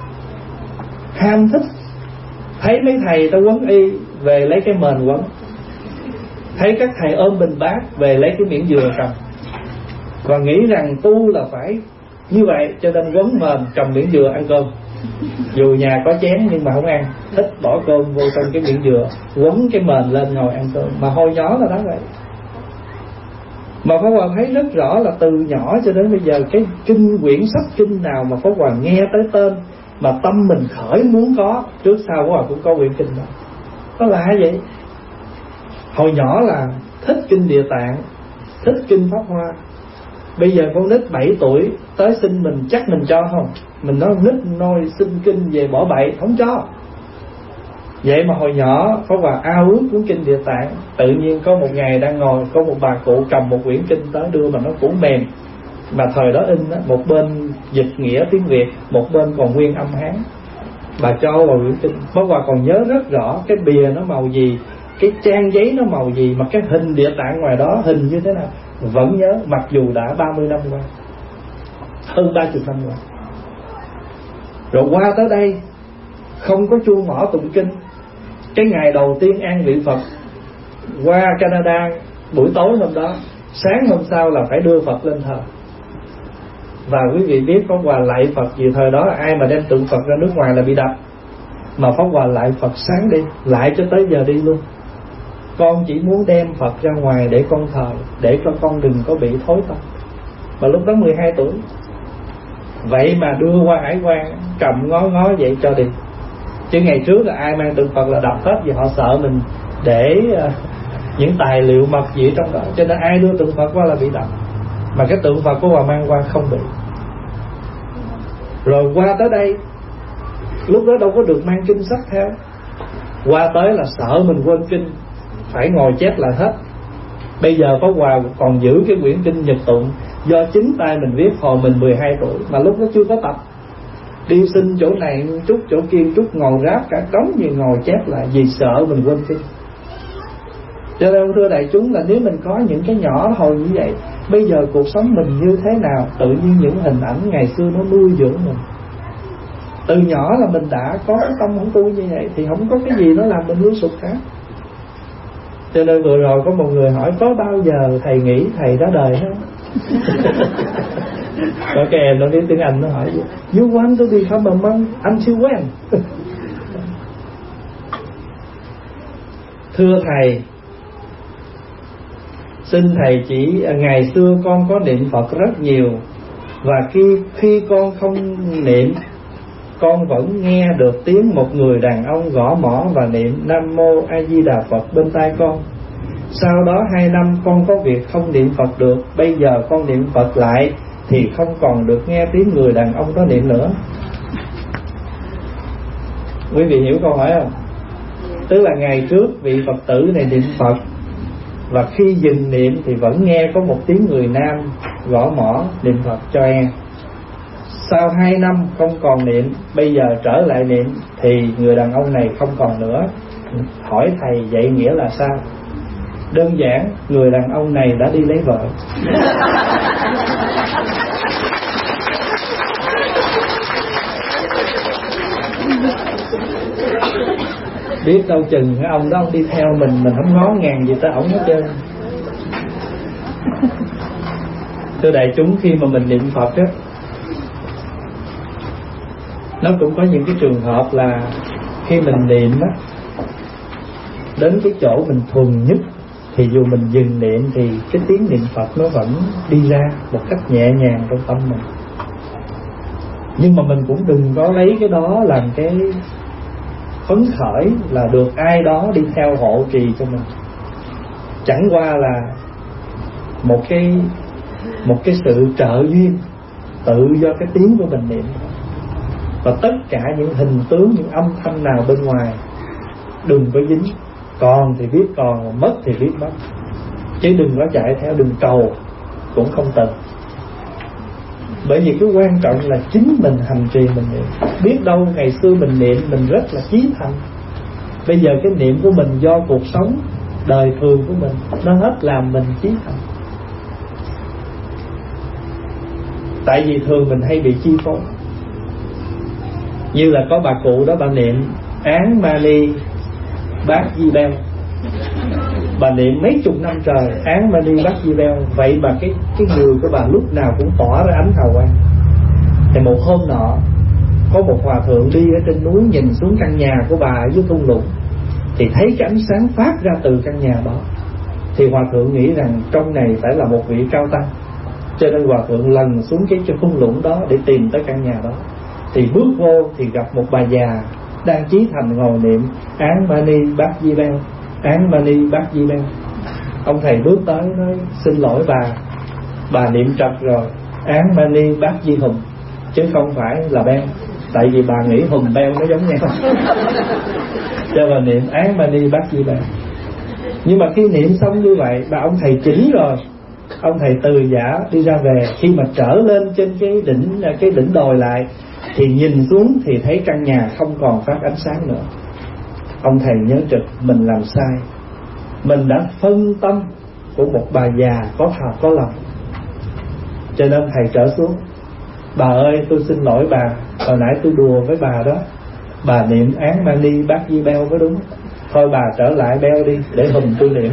Ham thích. Thấy mấy thầy ta quấn y về lấy cái mền quấn, thấy các thầy ôm bình bát về lấy cái miệng dừa cầm, và nghĩ rằng tu là phải như vậy, cho nên quấn mền cầm miệng dừa ăn cơm. Dù nhà có chén nhưng mà không ăn, thích bỏ cơm vô trong cái miệng dừa, quấn cái mền lên ngồi ăn cơm. Mà hồi nhỏ là đó vậy. Mà Pháp Hòa thấy rất rõ là từ nhỏ cho đến bây giờ, cái kinh quyển sách kinh nào mà Pháp Hòa nghe tới tên mà tâm mình khởi muốn có, trước sau Pháp Hòa cũng có quyển kinh đó. Nó là vậy. Hồi nhỏ là thích kinh Địa Tạng, thích kinh Pháp Hoa. Bây giờ con nít bảy tuổi tới xin mình chắc mình cho không? Mình nói nít nôi xin kinh về bỏ bậy, không cho. Vậy mà hồi nhỏ Pháp Hòa ao ước cuốn kinh Địa Tạng. Tự nhiên có một ngày đang ngồi, có một bà cụ cầm một quyển kinh tới đưa mà nó cũng mềm. Mà thời đó in đó, một bên dịch nghĩa tiếng Việt, một bên còn nguyên âm Hán. Bà cho vào quyển kinh. Pháp Hòa còn nhớ rất rõ cái bìa nó màu gì, cái trang giấy nó màu gì, mà cái hình Địa Tạng ngoài đó hình như thế nào vẫn nhớ, mặc dù đã ba mươi năm qua, hơn ba mươi năm qua. Rồi qua tới đây không có chuông mỏ tụng kinh. Cái ngày đầu tiên an vị Phật qua Canada, buổi tối hôm đó, sáng hôm sau là phải đưa Phật lên thờ. Và quý vị biết Pháp Hòa lạy Phật vì thời đó ai mà đem tượng Phật ra nước ngoài là bị đập. Mà Pháp Hòa lạy Phật sáng đi, lại cho tới giờ đi luôn. Con chỉ muốn đem Phật ra ngoài để con thờ, để cho con đừng có bị thối tâm. Mà lúc đó mười hai tuổi. Vậy mà đưa qua hải quan, cầm ngó ngó vậy cho đi. Chứ ngày trước là ai mang tượng Phật là đập hết, vì họ sợ mình để uh, những tài liệu mật gì trong đó. Cho nên ai đưa tượng Phật qua là bị đập. Mà cái tượng Phật của Hòa mang qua không bị. Rồi qua tới đây, lúc đó đâu có được mang kinh sách theo. Qua tới là sợ mình quên kinh, phải ngồi chép lại hết. Bây giờ Pháp Hòa còn giữ cái quyển kinh Nhật Tụng, do chính tay mình viết hồi mình mười hai tuổi, mà lúc đó chưa có tập. Đi xin chỗ này chút, chỗ kia chút, ngồi ráp cả đống gì ngồi chép lại, vì sợ mình quên kinh. Cho nên thưa đại chúng là nếu mình có những cái nhỏ hồi như vậy, bây giờ cuộc sống mình như thế nào, tự nhiên những hình ảnh ngày xưa nó nuôi dưỡng mình. Từ nhỏ là mình đã có cái tâm không tu như vậy, thì không có cái gì nó làm mình lưu sụp cả. Cho nên vừa rồi có một người hỏi có bao giờ thầy nghĩ thầy ra đời không? Có cái em nó biết tiếng Anh nó hỏi You want to become a monk until when? Thưa thầy, xin thầy chỉ ngày xưa con có niệm Phật rất nhiều, và khi khi con không niệm, con vẫn nghe được tiếng một người đàn ông gõ mõ và niệm Nam Mô A Di Đà Phật bên tai con. Sau đó hai năm con có việc không niệm Phật được, bây giờ con niệm Phật lại thì không còn được nghe tiếng người đàn ông đó niệm nữa. Quý vị hiểu câu hỏi không? Tức là ngày trước vị Phật tử này niệm Phật, và khi dừng niệm thì vẫn nghe có một tiếng người nam gõ mõ niệm Phật cho em. Sau hai năm không còn niệm, bây giờ trở lại niệm thì người đàn ông này không còn nữa. Hỏi thầy vậy nghĩa là sao? Đơn giản, người đàn ông này đã đi lấy vợ. Biết đâu chừng cái ông đó ông đi theo mình, mình không ngó ngàng gì tới ổng hết trơn. Thưa đại chúng, khi mà mình niệm Phật á, nó cũng có những cái trường hợp là khi mình niệm á, đến cái chỗ mình thuần nhất thì dù mình dừng niệm thì cái tiếng niệm Phật nó vẫn đi ra một cách nhẹ nhàng trong tâm mình. Nhưng mà mình cũng đừng có lấy cái đó làm cái phấn khởi là được ai đó đi theo hộ trì cho mình. Chẳng qua là một cái một cái sự trợ duyên tự do cái tiếng của mình niệm. Và tất cả những hình tướng, những âm thanh nào bên ngoài đừng có dính. Còn thì biết còn, mất thì biết mất. Chứ đừng có chạy theo, đừng cầu cũng không cần. Bởi vì cái quan trọng là chính mình hành trì mình niệm. Biết đâu ngày xưa mình niệm mình rất là chí thành, bây giờ cái niệm của mình do cuộc sống đời thường của mình nó hết làm mình chí thành. Tại vì thường mình hay bị chi phối. Như là có bà cụ đó, bà niệm Án Mani Bát Di Beo, bà niệm mấy chục năm trời Án Mani Bát Di Beo. Vậy mà cái cái người của bà lúc nào cũng tỏa ra ánh hào quang. Thì một hôm nọ có một hòa thượng đi ở trên núi, nhìn xuống căn nhà của bà ở dưới thung lũng thì thấy cái ánh sáng phát ra từ căn nhà đó. Thì hòa thượng nghĩ rằng trong này phải là một vị cao tăng, cho nên hòa thượng lần xuống cái thung lũng đó để tìm tới căn nhà đó. Thì bước vô thì gặp một bà già đang chí thành ngồi niệm Án Mani Bát Di Beo, Án Mani Bát Di Beo. Ông thầy bước tới nói xin lỗi bà, bà niệm trật rồi, Án Mani Bát Di Hùng chứ không phải là Beo. Tại vì bà nghĩ Hùng Beo nó giống nhau cho bà niệm Án Mani Bát Di Beo. Nhưng mà khi niệm xong như vậy, bà ông thầy chỉnh rồi, ông thầy từ giả đi ra về. Khi mà trở lên trên cái đỉnh cái đỉnh đồi lại thì nhìn xuống thì thấy căn nhà không còn phát ánh sáng nữa. Ông thầy nhớ trực mình làm sai, mình đã phân tâm của một bà già có thà có lòng. Cho nên thầy trở xuống, bà ơi tôi xin lỗi bà, hồi nãy tôi đùa với bà đó, bà niệm Án Mani Bát Di Beo mới đúng. Thôi bà trở lại Beo đi để Hùng tôi niệm.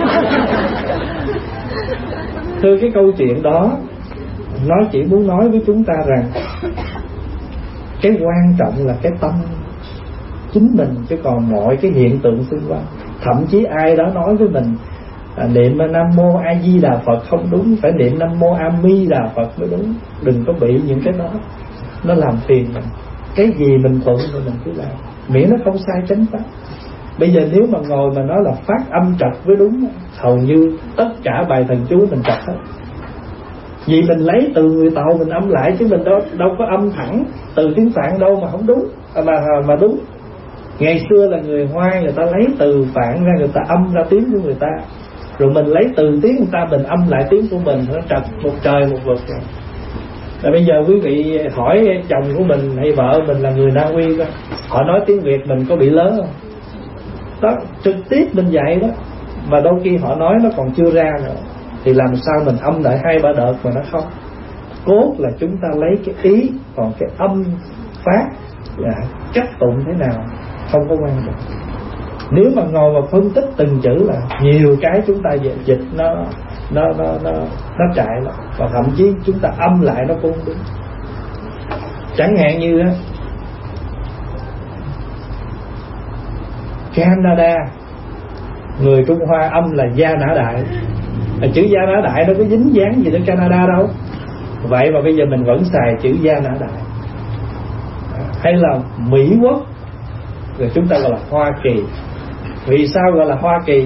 Thưa, cái câu chuyện đó nó chỉ muốn nói với chúng ta rằng cái quan trọng là cái tâm chính mình, chứ còn mọi cái hiện tượng xung quanh. Thậm chí ai đó nói với mình à, niệm Nam Mô A Di Đà Phật không đúng, phải niệm Nam Mô A Mi Đà Phật mới đúng. Đừng có bị những cái đó, nó làm phiền mình. Cái gì mình thuận thì mình cứ làm, miễn nó không sai chánh pháp. Bây giờ nếu mà ngồi mà nói là phát âm trật với đúng, hầu như tất cả bài thần chú mình trật hết. Vì mình lấy từ người Tàu mình âm lại, chứ mình đâu đâu có âm thẳng từ tiếng Phạn đâu mà không đúng, mà mà đúng. Ngày xưa là người Hoa người ta lấy từ Phạn ra, người ta âm ra tiếng của người ta, rồi mình lấy từ tiếng người ta mình âm lại tiếng của mình, nó trật một trời một vực rồi. Và bây giờ quý vị hỏi chồng của mình hay vợ mình là người Na Uy coi, họ nói tiếng Việt mình có bị lớn không? Đó, trực tiếp mình dạy đó, mà đôi khi họ nói nó còn chưa ra nữa, thì làm sao mình âm lại hai ba đợt mà nó không. Cốt là chúng ta lấy cái ý, còn cái âm phát là cách tụng thế nào không có quan trọng. Nếu mà ngồi mà phân tích từng chữ là nhiều cái chúng ta dịch nó nó nó nó nó chạy lắm, và thậm chí chúng ta âm lại nó cũng đúng. Chẳng hạn như á, Canada, người Trung Hoa âm là Gia Nã Đại, chữ Gia Nã Đại nó có dính dáng gì tới Canada đâu. Vậy mà bây giờ mình vẫn xài chữ Gia Nã Đại. Hay là Mỹ Quốc, rồi chúng ta gọi là Hoa Kỳ. Vì sao gọi là Hoa Kỳ?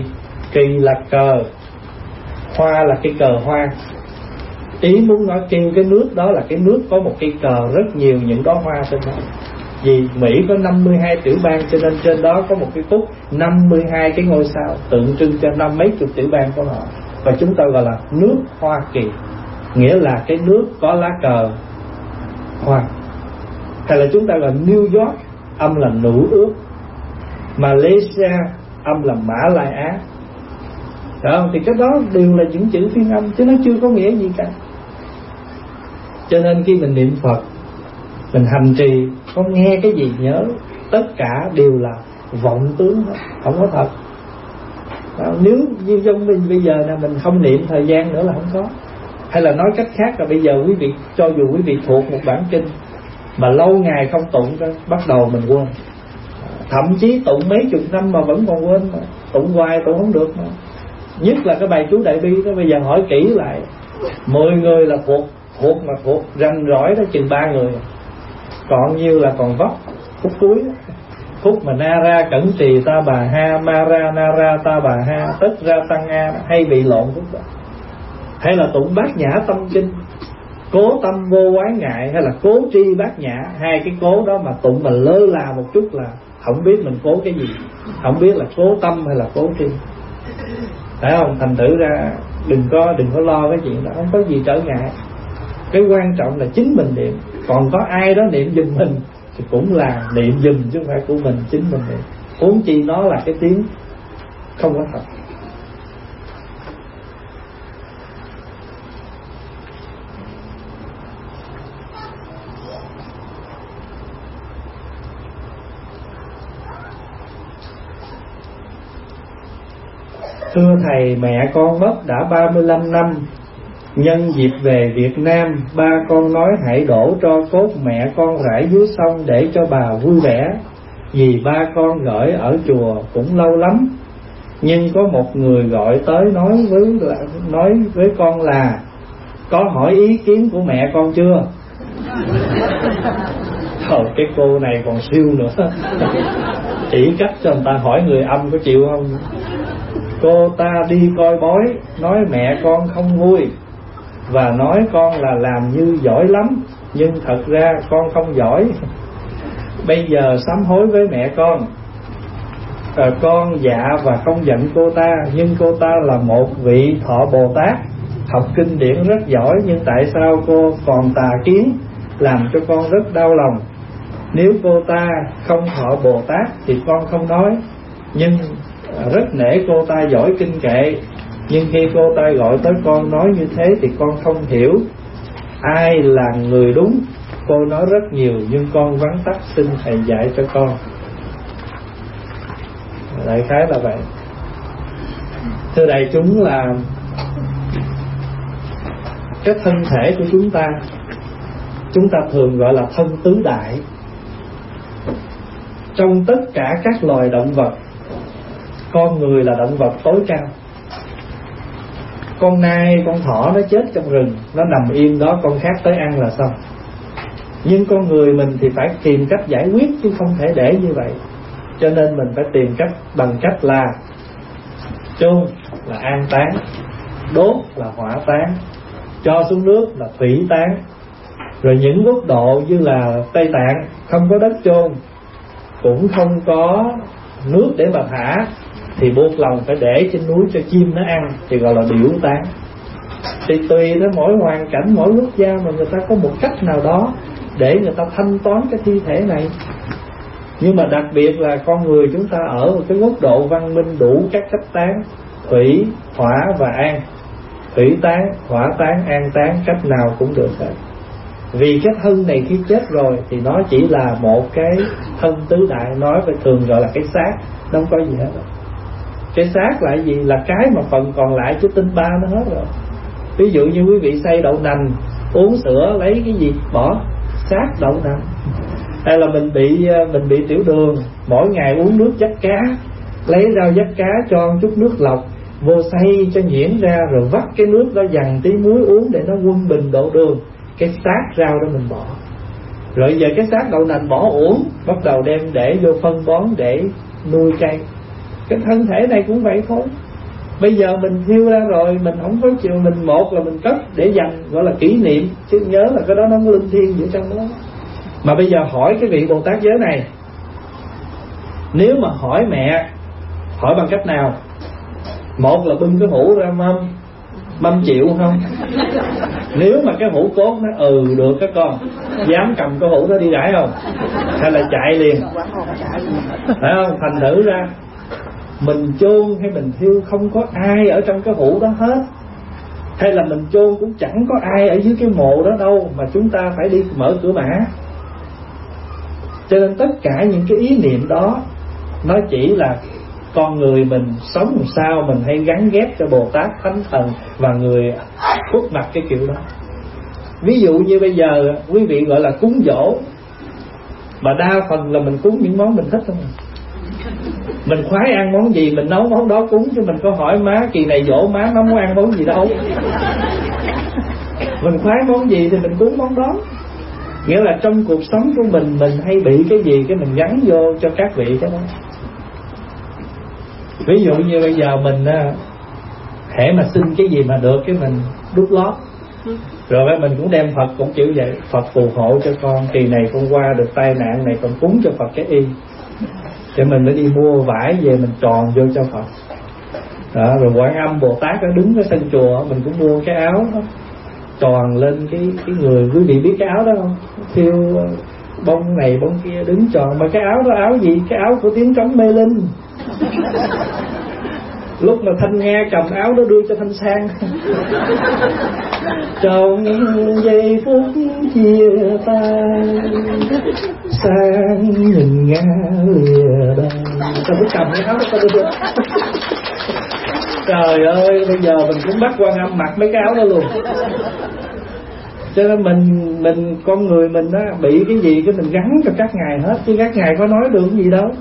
Kỳ là cờ, hoa là cái cờ hoa. Ý muốn nói kêu cái nước đó là cái nước có một cây cờ rất nhiều những đóa hoa trên đó. Vì Mỹ có năm mươi hai tiểu bang, cho nên trên đó có một cái phút năm mươi hai cái ngôi sao tượng trưng cho năm mấy chục tiểu bang của họ. Và chúng ta gọi là nước Hoa Kỳ, nghĩa là cái nước có lá cờ hoa. Hay là chúng ta gọi New York, âm là nữ ước. Malaysia, âm là Mã Lai Á. Đó, thì cái đó đều là những chữ phiên âm, chứ nó chưa có nghĩa gì cả. Cho nên khi mình niệm Phật, mình hành trì, không nghe cái gì nhớ, tất cả đều là vọng tướng thôi, không có thật. Đó, nếu như trong mình bây giờ là mình không niệm thời gian nữa là không có. Hay là nói cách khác là bây giờ quý vị, cho dù quý vị thuộc một bản kinh mà lâu ngày không tụng, bắt đầu mình quên. Thậm chí tụng mấy chục năm mà vẫn còn quên mà. Tụng hoài tụng không được mà. Nhất là cái bài chú Đại Bi đó, bây giờ hỏi kỹ lại, mười người là thuộc, thuộc mà thuộc rành rõi đó chừng ba người, còn nhiều là còn vấp khúc cuối. Khúc mà na ra cẩn trì ta bà ha, ma ra na ra ta bà ha, tất ra tăng a, hay bị lộn khúc đó. Hay là tụng Bát Nhã Tâm Kinh, cố tâm vô quái ngại, hay là cố tri bát nhã. Hai cái cố đó mà tụng mà lơ là một chút là không biết mình cố cái gì, không biết là cố tâm hay là cố tri. Phải không? Thành thử ra đừng có đừng có lo cái chuyện đó, không có gì trở ngại. Cái quan trọng là chính mình niệm. Còn có ai đó niệm giùm mình thì cũng là niệm giùm chứ không phải của mình, chính mình niệm. Huống chi nó là cái tiếng không có thật. Thưa Thầy, mẹ con mất đã ba mươi lăm năm. Nhân dịp về Việt Nam, ba con nói hãy đổ tro cốt mẹ con rải dưới sông để cho bà vui vẻ. Vì ba con gửi ở chùa cũng lâu lắm. Nhưng có một người gọi tới nói với nói với con là có hỏi ý kiến của mẹ con chưa? Thôi cái cô này còn siêu nữa. Chỉ cách cho người ta hỏi người âm có chịu không? Cô ta đi coi bói, nói mẹ con không vui và nói con là làm như giỏi lắm, nhưng thật ra con không giỏi. Bây giờ sám hối với mẹ con. à, Con dạ và không giận cô ta, nhưng cô ta là một vị thọ Bồ Tát, học kinh điển rất giỏi, nhưng tại sao cô còn tà kiến, làm cho con rất đau lòng. Nếu cô ta không thọ Bồ Tát thì con không nói, nhưng rất nể cô ta giỏi kinh kệ. Nhưng khi cô ta gọi tới con nói như thế thì con không hiểu ai là người đúng. Cô nói rất nhiều nhưng con vắn tắt, xin Thầy dạy cho con. Đại khái là vậy. Thưa đại chúng, là cái thân thể của chúng ta, chúng ta thường gọi là thân tứ đại. Trong tất cả các loài động vật, con người là động vật tối cao. Con nai, con thỏ nó chết trong rừng, nó nằm yên đó, con khác tới ăn là xong. Nhưng con người mình thì phải tìm cách giải quyết, chứ không thể để như vậy. Cho nên mình phải tìm cách bằng cách là chôn là an táng, đốt là hỏa táng, cho xuống nước là thủy táng. Rồi những quốc độ như là Tây Tạng không có đất chôn, cũng không có nước để mà thả, thì buộc lòng phải để trên núi cho chim nó ăn, thì gọi là điểu tán. Thì tùy theo mỗi hoàn cảnh, mỗi quốc gia mà người ta có một cách nào đó để người ta thanh toán cái thi thể này. Nhưng mà đặc biệt là con người chúng ta ở một cái quốc độ văn minh đủ các cách tán: thủy, hỏa và an. Thủy tán, hỏa tán, an tán, cách nào cũng được hết. Vì cái thân này khi chết rồi thì nó chỉ là một cái thân tứ đại, nói về thường gọi là cái xác, nó không có gì hết rồi. Cái xác là gì? Là cái mà phần còn lại của tinh ba nó hết rồi. Ví dụ như quý vị xay đậu nành, uống sữa lấy cái gì? Bỏ xác đậu nành. Hay là mình bị mình bị tiểu đường, mỗi ngày uống nước dắt cá, lấy rau dắt cá cho chút nước lọc vô xay cho nhuyễn ra, rồi vắt cái nước đó dằn tí muối uống để nó quân bình độ đường. Cái xác rau đó mình bỏ. Rồi giờ cái xác đậu nành bỏ uổng, bắt đầu đem để vô phân bón để nuôi cây. Cái thân thể này cũng vậy thôi. Bây giờ mình thiêu ra rồi, mình không có chịu, mình một là mình cất để dành, gọi là kỷ niệm, chứ nhớ là cái đó nó có linh thiêng giữa trong đó. Mà bây giờ hỏi cái vị Bồ Tát giới này, nếu mà hỏi mẹ, hỏi bằng cách nào? Một là bưng cái hũ ra mâm, mâm chịu không? Nếu mà cái hũ cốt nó ừ được các con, dám cầm cái hũ đó đi rải không? Hay là chạy liền? Phải không? Thành thử ra mình chôn hay mình thiêu không có ai ở trong cái hũ đó hết, hay là mình chôn cũng chẳng có ai ở dưới cái mộ đó đâu, mà chúng ta phải đi mở cửa mã. Cho nên tất cả những cái ý niệm đó nó chỉ là con người mình sống làm sao mình hay gắn ghép cho Bồ Tát, Thánh Thần và người khuất mặt cái kiểu đó. Ví dụ như bây giờ quý vị gọi là cúng giỗ, mà đa phần là mình cúng những món mình thích không. Mình khoái ăn món gì mình nấu món đó cúng, chứ mình có hỏi má kỳ này dỗ má nó muốn ăn món gì đâu. Mình khoái món gì thì mình cúng món đó. Nghĩa là trong cuộc sống của mình, mình hay bị cái gì cái mình gắn vô cho các vị cái đó. Ví dụ như bây giờ mình hễ mà xin cái gì mà được cái mình đút lót, rồi mình cũng đem Phật cũng chịu vậy. Phật phù hộ cho con, kỳ này con qua được tai nạn này, con cúng cho Phật cái y. Cho mình mới đi mua vải về mình tròn vô cho Phật đó. Rồi Quan Âm Bồ Tát ở đứng ở sân chùa, mình cũng mua cái áo đó, tròn lên cái cái người. Quý vị biết cái áo đó không? Thiêu bông này bông kia đứng tròn. Mà cái áo đó áo gì? Cái áo của tiếng trống Mê Linh. Lúc mà Thanh Nga cầm áo đó đưa cho Thanh Sang. Trong giây phút chia tay, Sang nhìn Nga lìa đây. Sao mới cầm cái áo đó đưa? Trời ơi, bây giờ mình cũng bắt Quan Âm mặc mấy cái áo đó luôn. Cho nên mình mình con người mình á, bị cái gì cái mình gắn cho các ngài hết, chứ các ngài có nói được cái gì đâu.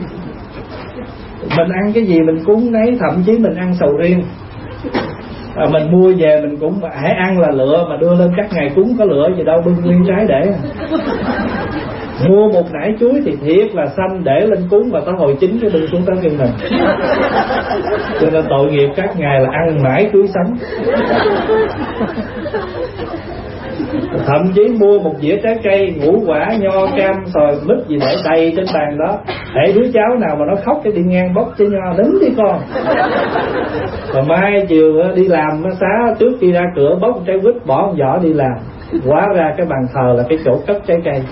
Mình ăn cái gì mình cúng nấy, thậm chí mình ăn sầu riêng à, mình mua về mình cũng hãy ăn là lựa, mà đưa lên các ngài cúng có lựa gì đâu, bưng nguyên trái để. Mua một nải chuối thì thiệt là xanh để lên cúng, và tới hồi chín cái bưng xuống tới chân mình. Cho nên tội nghiệp các ngài là ăn mãi chuối sống. Thậm chí mua một dĩa trái cây, ngũ quả, nho, cam, xoài, mít gì để đầy trên bàn đó. Để đứa cháu nào mà nó khóc cái đi ngang bóc trái nho, nín đi con. Mà mai chiều đi làm nó xá, trước khi ra cửa bóc trái quýt bỏ một vỏ đi làm. Hóa ra cái bàn thờ là cái chỗ cất trái cây.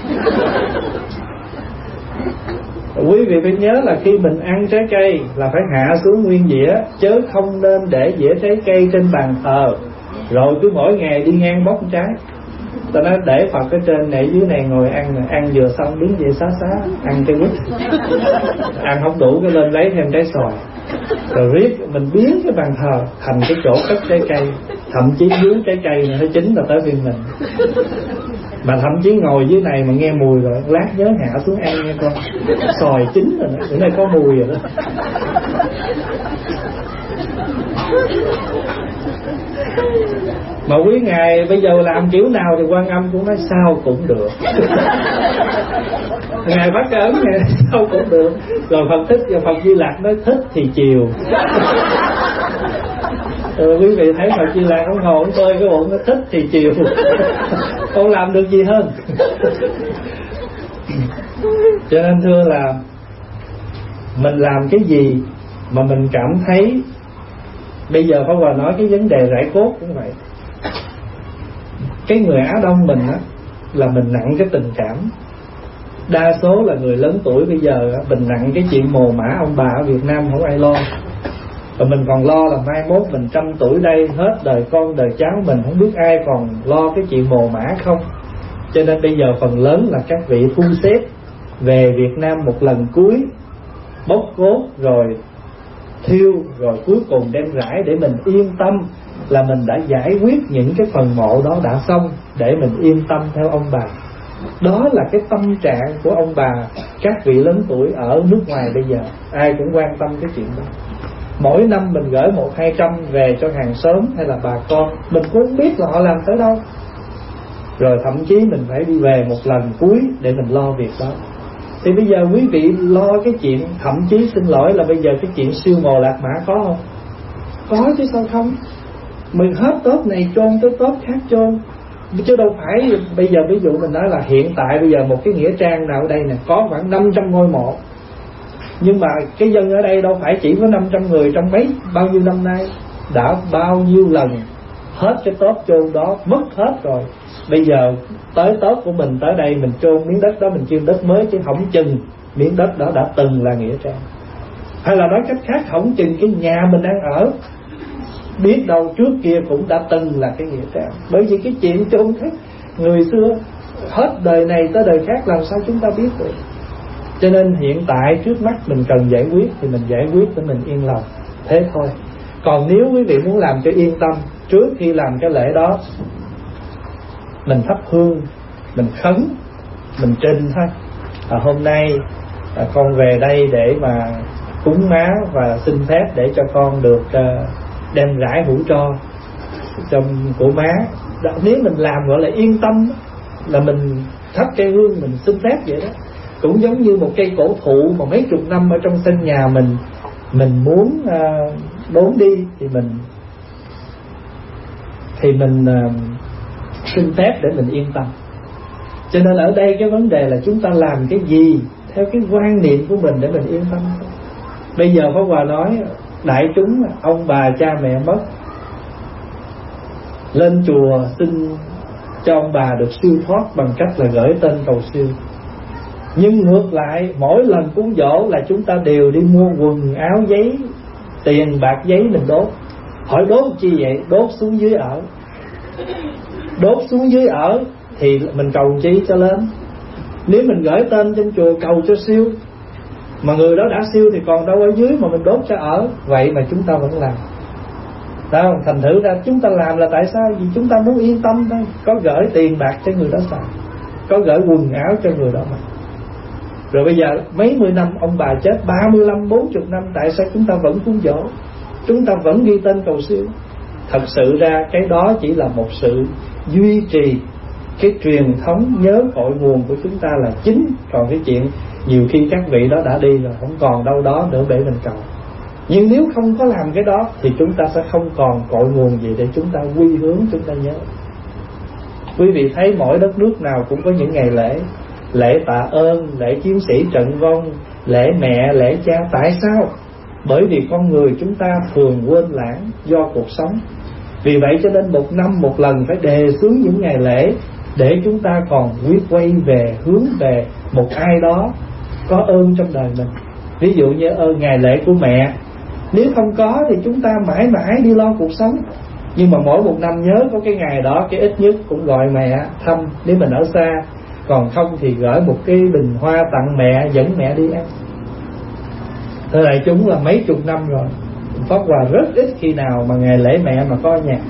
Quý vị phải nhớ là khi mình ăn trái cây là phải hạ xuống nguyên dĩa, chứ không nên để dĩa trái cây trên bàn thờ rồi cứ mỗi ngày đi ngang bóc trái. Ta nói để Phật ở trên này, dưới này ngồi ăn, ăn vừa xong đứng dậy xá xá ăn cái quýt. Ăn không đủ cái lên lấy thêm trái xoài. Rồi riết mình biến cái bàn thờ thành cái chỗ cất trái cây, thậm chí dưới trái cây này nó chín là tới viên mình. Mà thậm chí ngồi dưới này mà nghe mùi rồi, lát nhớ hạ xuống ăn nghe con. Xoài chín rồi đó, bữa nay có mùi rồi đó. Mà quý ngài bây giờ làm kiểu nào thì Quan Âm cũng nói sao cũng được. Ngài bắt cái ấn này sao cũng được. Rồi Phật thích và Phật Di Lặc nói thích thì chiều. Ừ, quý vị thấy Phật Di Lặc không ngồi không tôi cái bụng nó thích thì chiều. Con làm được gì hơn. Cho nên thưa là mình làm cái gì mà mình cảm thấy. Bây giờ Pháp Hòa nói cái vấn đề rải cốt cũng vậy. Cái người Á Đông mình á, là mình nặng cái tình cảm. Đa số là người lớn tuổi bây giờ á, mình nặng cái chuyện mồ mả ông bà ở Việt Nam không ai lo. Và mình còn lo là mai mốt mình trăm tuổi đây, hết đời con đời cháu mình không biết ai còn lo cái chuyện mồ mả không. Cho nên bây giờ phần lớn là các vị thu xếp về Việt Nam một lần cuối, bốc cốt rồi thiêu, rồi cuối cùng đem rải để mình yên tâm là mình đã giải quyết những cái phần mộ đó đã xong, để mình yên tâm theo ông bà. Đó là cái tâm trạng của ông bà, các vị lớn tuổi ở nước ngoài bây giờ, ai cũng quan tâm cái chuyện đó. Mỗi năm mình gửi một hai trăm về cho hàng xóm hay là bà con, mình cũng không biết là họ làm tới đâu. Rồi thậm chí mình phải đi về một lần cuối để mình lo việc đó. Thì bây giờ quý vị lo cái chuyện, thậm chí xin lỗi là bây giờ cái chuyện siêu mồ lạc mã có không? Có chứ sao không. Mình hết tốp này chôn tới tốp khác chôn. Chứ đâu phải bây giờ ví dụ mình nói là hiện tại bây giờ một cái nghĩa trang nào ở đây nè có khoảng năm trăm ngôi mộ, nhưng mà cái dân ở đây đâu phải chỉ có năm trăm người trong mấy bao nhiêu năm nay, đã bao nhiêu lần hết cái tốp chôn đó mất hết rồi. Bây giờ tới tốp của mình tới đây mình chôn miếng đất đó, mình kêu đất mới, chứ không chừng miếng đất đó đã từng là nghĩa trang. Hay là nói cách khác, không chừng cái nhà mình đang ở biết đâu trước kia cũng đã từng là cái nghĩa trang. Bởi vì cái chuyện chôn khác người xưa hết đời này tới đời khác làm sao chúng ta biết được. Cho nên hiện tại trước mắt mình cần giải quyết thì mình giải quyết để mình yên lòng, thế thôi. Còn nếu quý vị muốn làm cho yên tâm, trước khi làm cái lễ đó mình thắp hương, mình khấn, mình trình thôi. À, hôm nay à, con về đây để mà cúng má và xin phép để cho con được uh, đem rải hũ tro trong của má. Đó, nếu mình làm gọi là yên tâm, là mình thắp cây hương mình xin phép vậy đó. Cũng giống như một cây cổ thụ mà mấy chục năm ở trong sân nhà mình, mình muốn uh, đốn đi thì mình thì mình uh, xin phép để mình yên tâm. Cho nên ở đây cái vấn đề là chúng ta làm cái gì theo cái quan niệm của mình để mình yên tâm. Bây giờ Pháp Hòa nói đại chúng ông bà cha mẹ mất, lên chùa xin cho ông bà được siêu thoát bằng cách là gửi tên cầu siêu. Nhưng ngược lại mỗi lần cúng dỗ là chúng ta đều đi mua quần áo giấy, tiền bạc giấy mình đốt. Hỏi đốt chi vậy? Đốt xuống dưới ở. Đốt xuống dưới ở thì mình cầu chi cho lên. Nếu mình gửi tên trên chùa cầu cho siêu, mà người đó đã siêu thì còn đâu ở dưới mà mình đốt cho ở. Vậy mà chúng ta vẫn làm. Đó, thành thử ra chúng ta làm là tại sao? Vì chúng ta muốn yên tâm thôi. Có gửi tiền bạc cho người đó xài, có gửi quần áo cho người đó mặc. Rồi bây giờ mấy mươi năm ông bà chết, ba mươi lăm, bốn mươi năm, tại sao chúng ta vẫn cúng dỗ, chúng ta vẫn ghi tên cầu siêu? Thật sự ra cái đó chỉ là một sự duy trì cái truyền thống nhớ cội nguồn của chúng ta là chính. Còn cái chuyện nhiều khi các vị đó đã đi rồi, không còn đâu đó nữa để mình cầu. Nhưng nếu không có làm cái đó thì chúng ta sẽ không còn cội nguồn gì để chúng ta quy hướng, chúng ta nhớ. Quý vị thấy mỗi đất nước nào cũng có những ngày lễ. Lễ tạ ơn, lễ chiến sĩ trận vong, lễ mẹ, lễ cha. Tại sao? Bởi vì con người chúng ta thường quên lãng do cuộc sống. Vì vậy cho nên một năm một lần phải đề xướng những ngày lễ để chúng ta còn quyết quay về, hướng về một ai đó có ơn trong đời mình. Ví dụ như ơn ngày lễ của mẹ, nếu không có thì chúng ta mãi mãi đi lo cuộc sống. Nhưng mà mỗi một năm nhớ có cái ngày đó, cái ít nhất cũng gọi mẹ thăm nếu mình ở xa. Còn không thì gửi một cái bình hoa tặng mẹ, dẫn mẹ đi ăn. Thế này chúng là mấy chục năm rồi, Pháp Hòa rất ít khi nào mà ngày lễ mẹ mà có ở nhà.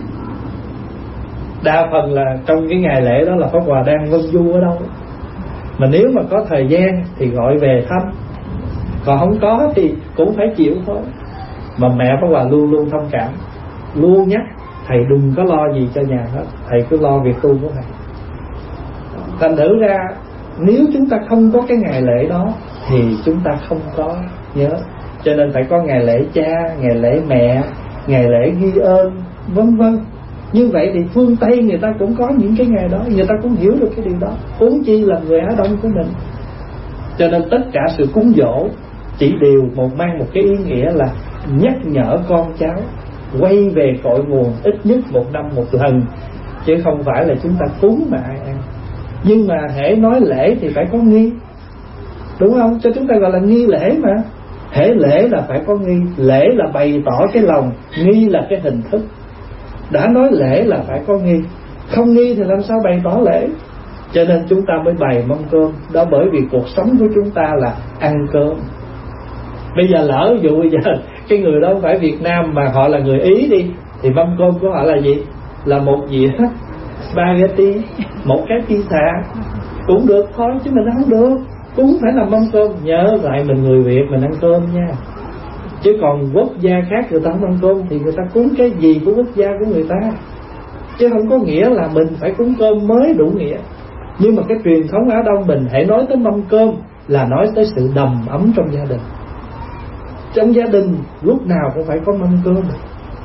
Đa phần là trong cái ngày lễ đó là Pháp Hòa đang vân du ở đâu. Mà nếu mà có thời gian thì gọi về thăm, còn không có thì cũng phải chịu thôi. Mà mẹ Pháp Hòa luôn luôn thông cảm, luôn nhắc thầy đừng có lo gì cho nhà hết, thầy cứ lo việc tu của thầy. Thành thử ra nếu chúng ta không có cái ngày lễ đó thì chúng ta không có nhớ. Cho nên phải có ngày lễ cha, ngày lễ mẹ, ngày lễ ghi ơn, vân vân. Như vậy thì phương Tây người ta cũng có những cái ngày đó, người ta cũng hiểu được cái điều đó, huống chi là người Á Đông của mình. Cho nên tất cả sự cúng dỗ chỉ đều một mang một cái ý nghĩa là nhắc nhở con cháu quay về cội nguồn ít nhất một năm một lần, chứ không phải là chúng ta cúng mà ai ăn. Nhưng mà hễ nói lễ thì phải có nghi, đúng không? Cho chúng ta gọi là nghi lễ mà. Hễ lễ là phải có nghi. Lễ là bày tỏ cái lòng, nghi là cái hình thức. Đã nói lễ là phải có nghi, không nghi thì làm sao bày tỏ lễ? Cho nên chúng ta mới bày mâm cơm. Đó bởi vì cuộc sống của chúng ta là ăn cơm. Bây giờ lỡ dụ bây giờ cái người đó không phải Việt Nam mà họ là người Ý đi, thì mâm cơm của họ là gì? Là một dĩa spaghetti, một cái pizza cũng được thôi, chứ mình không được. Cúng phải là mâm cơm. Nhớ lại mình người Việt mình ăn cơm nha. Chứ còn quốc gia khác người ta không ăn cơm thì người ta cúng cái gì của quốc gia của người ta. Chứ không có nghĩa là mình phải cúng cơm mới đủ nghĩa. Nhưng mà cái truyền thống Á Đông mình hãy nói tới mâm cơm là nói tới sự đầm ấm trong gia đình. Trong gia đình lúc nào cũng phải có mâm cơm.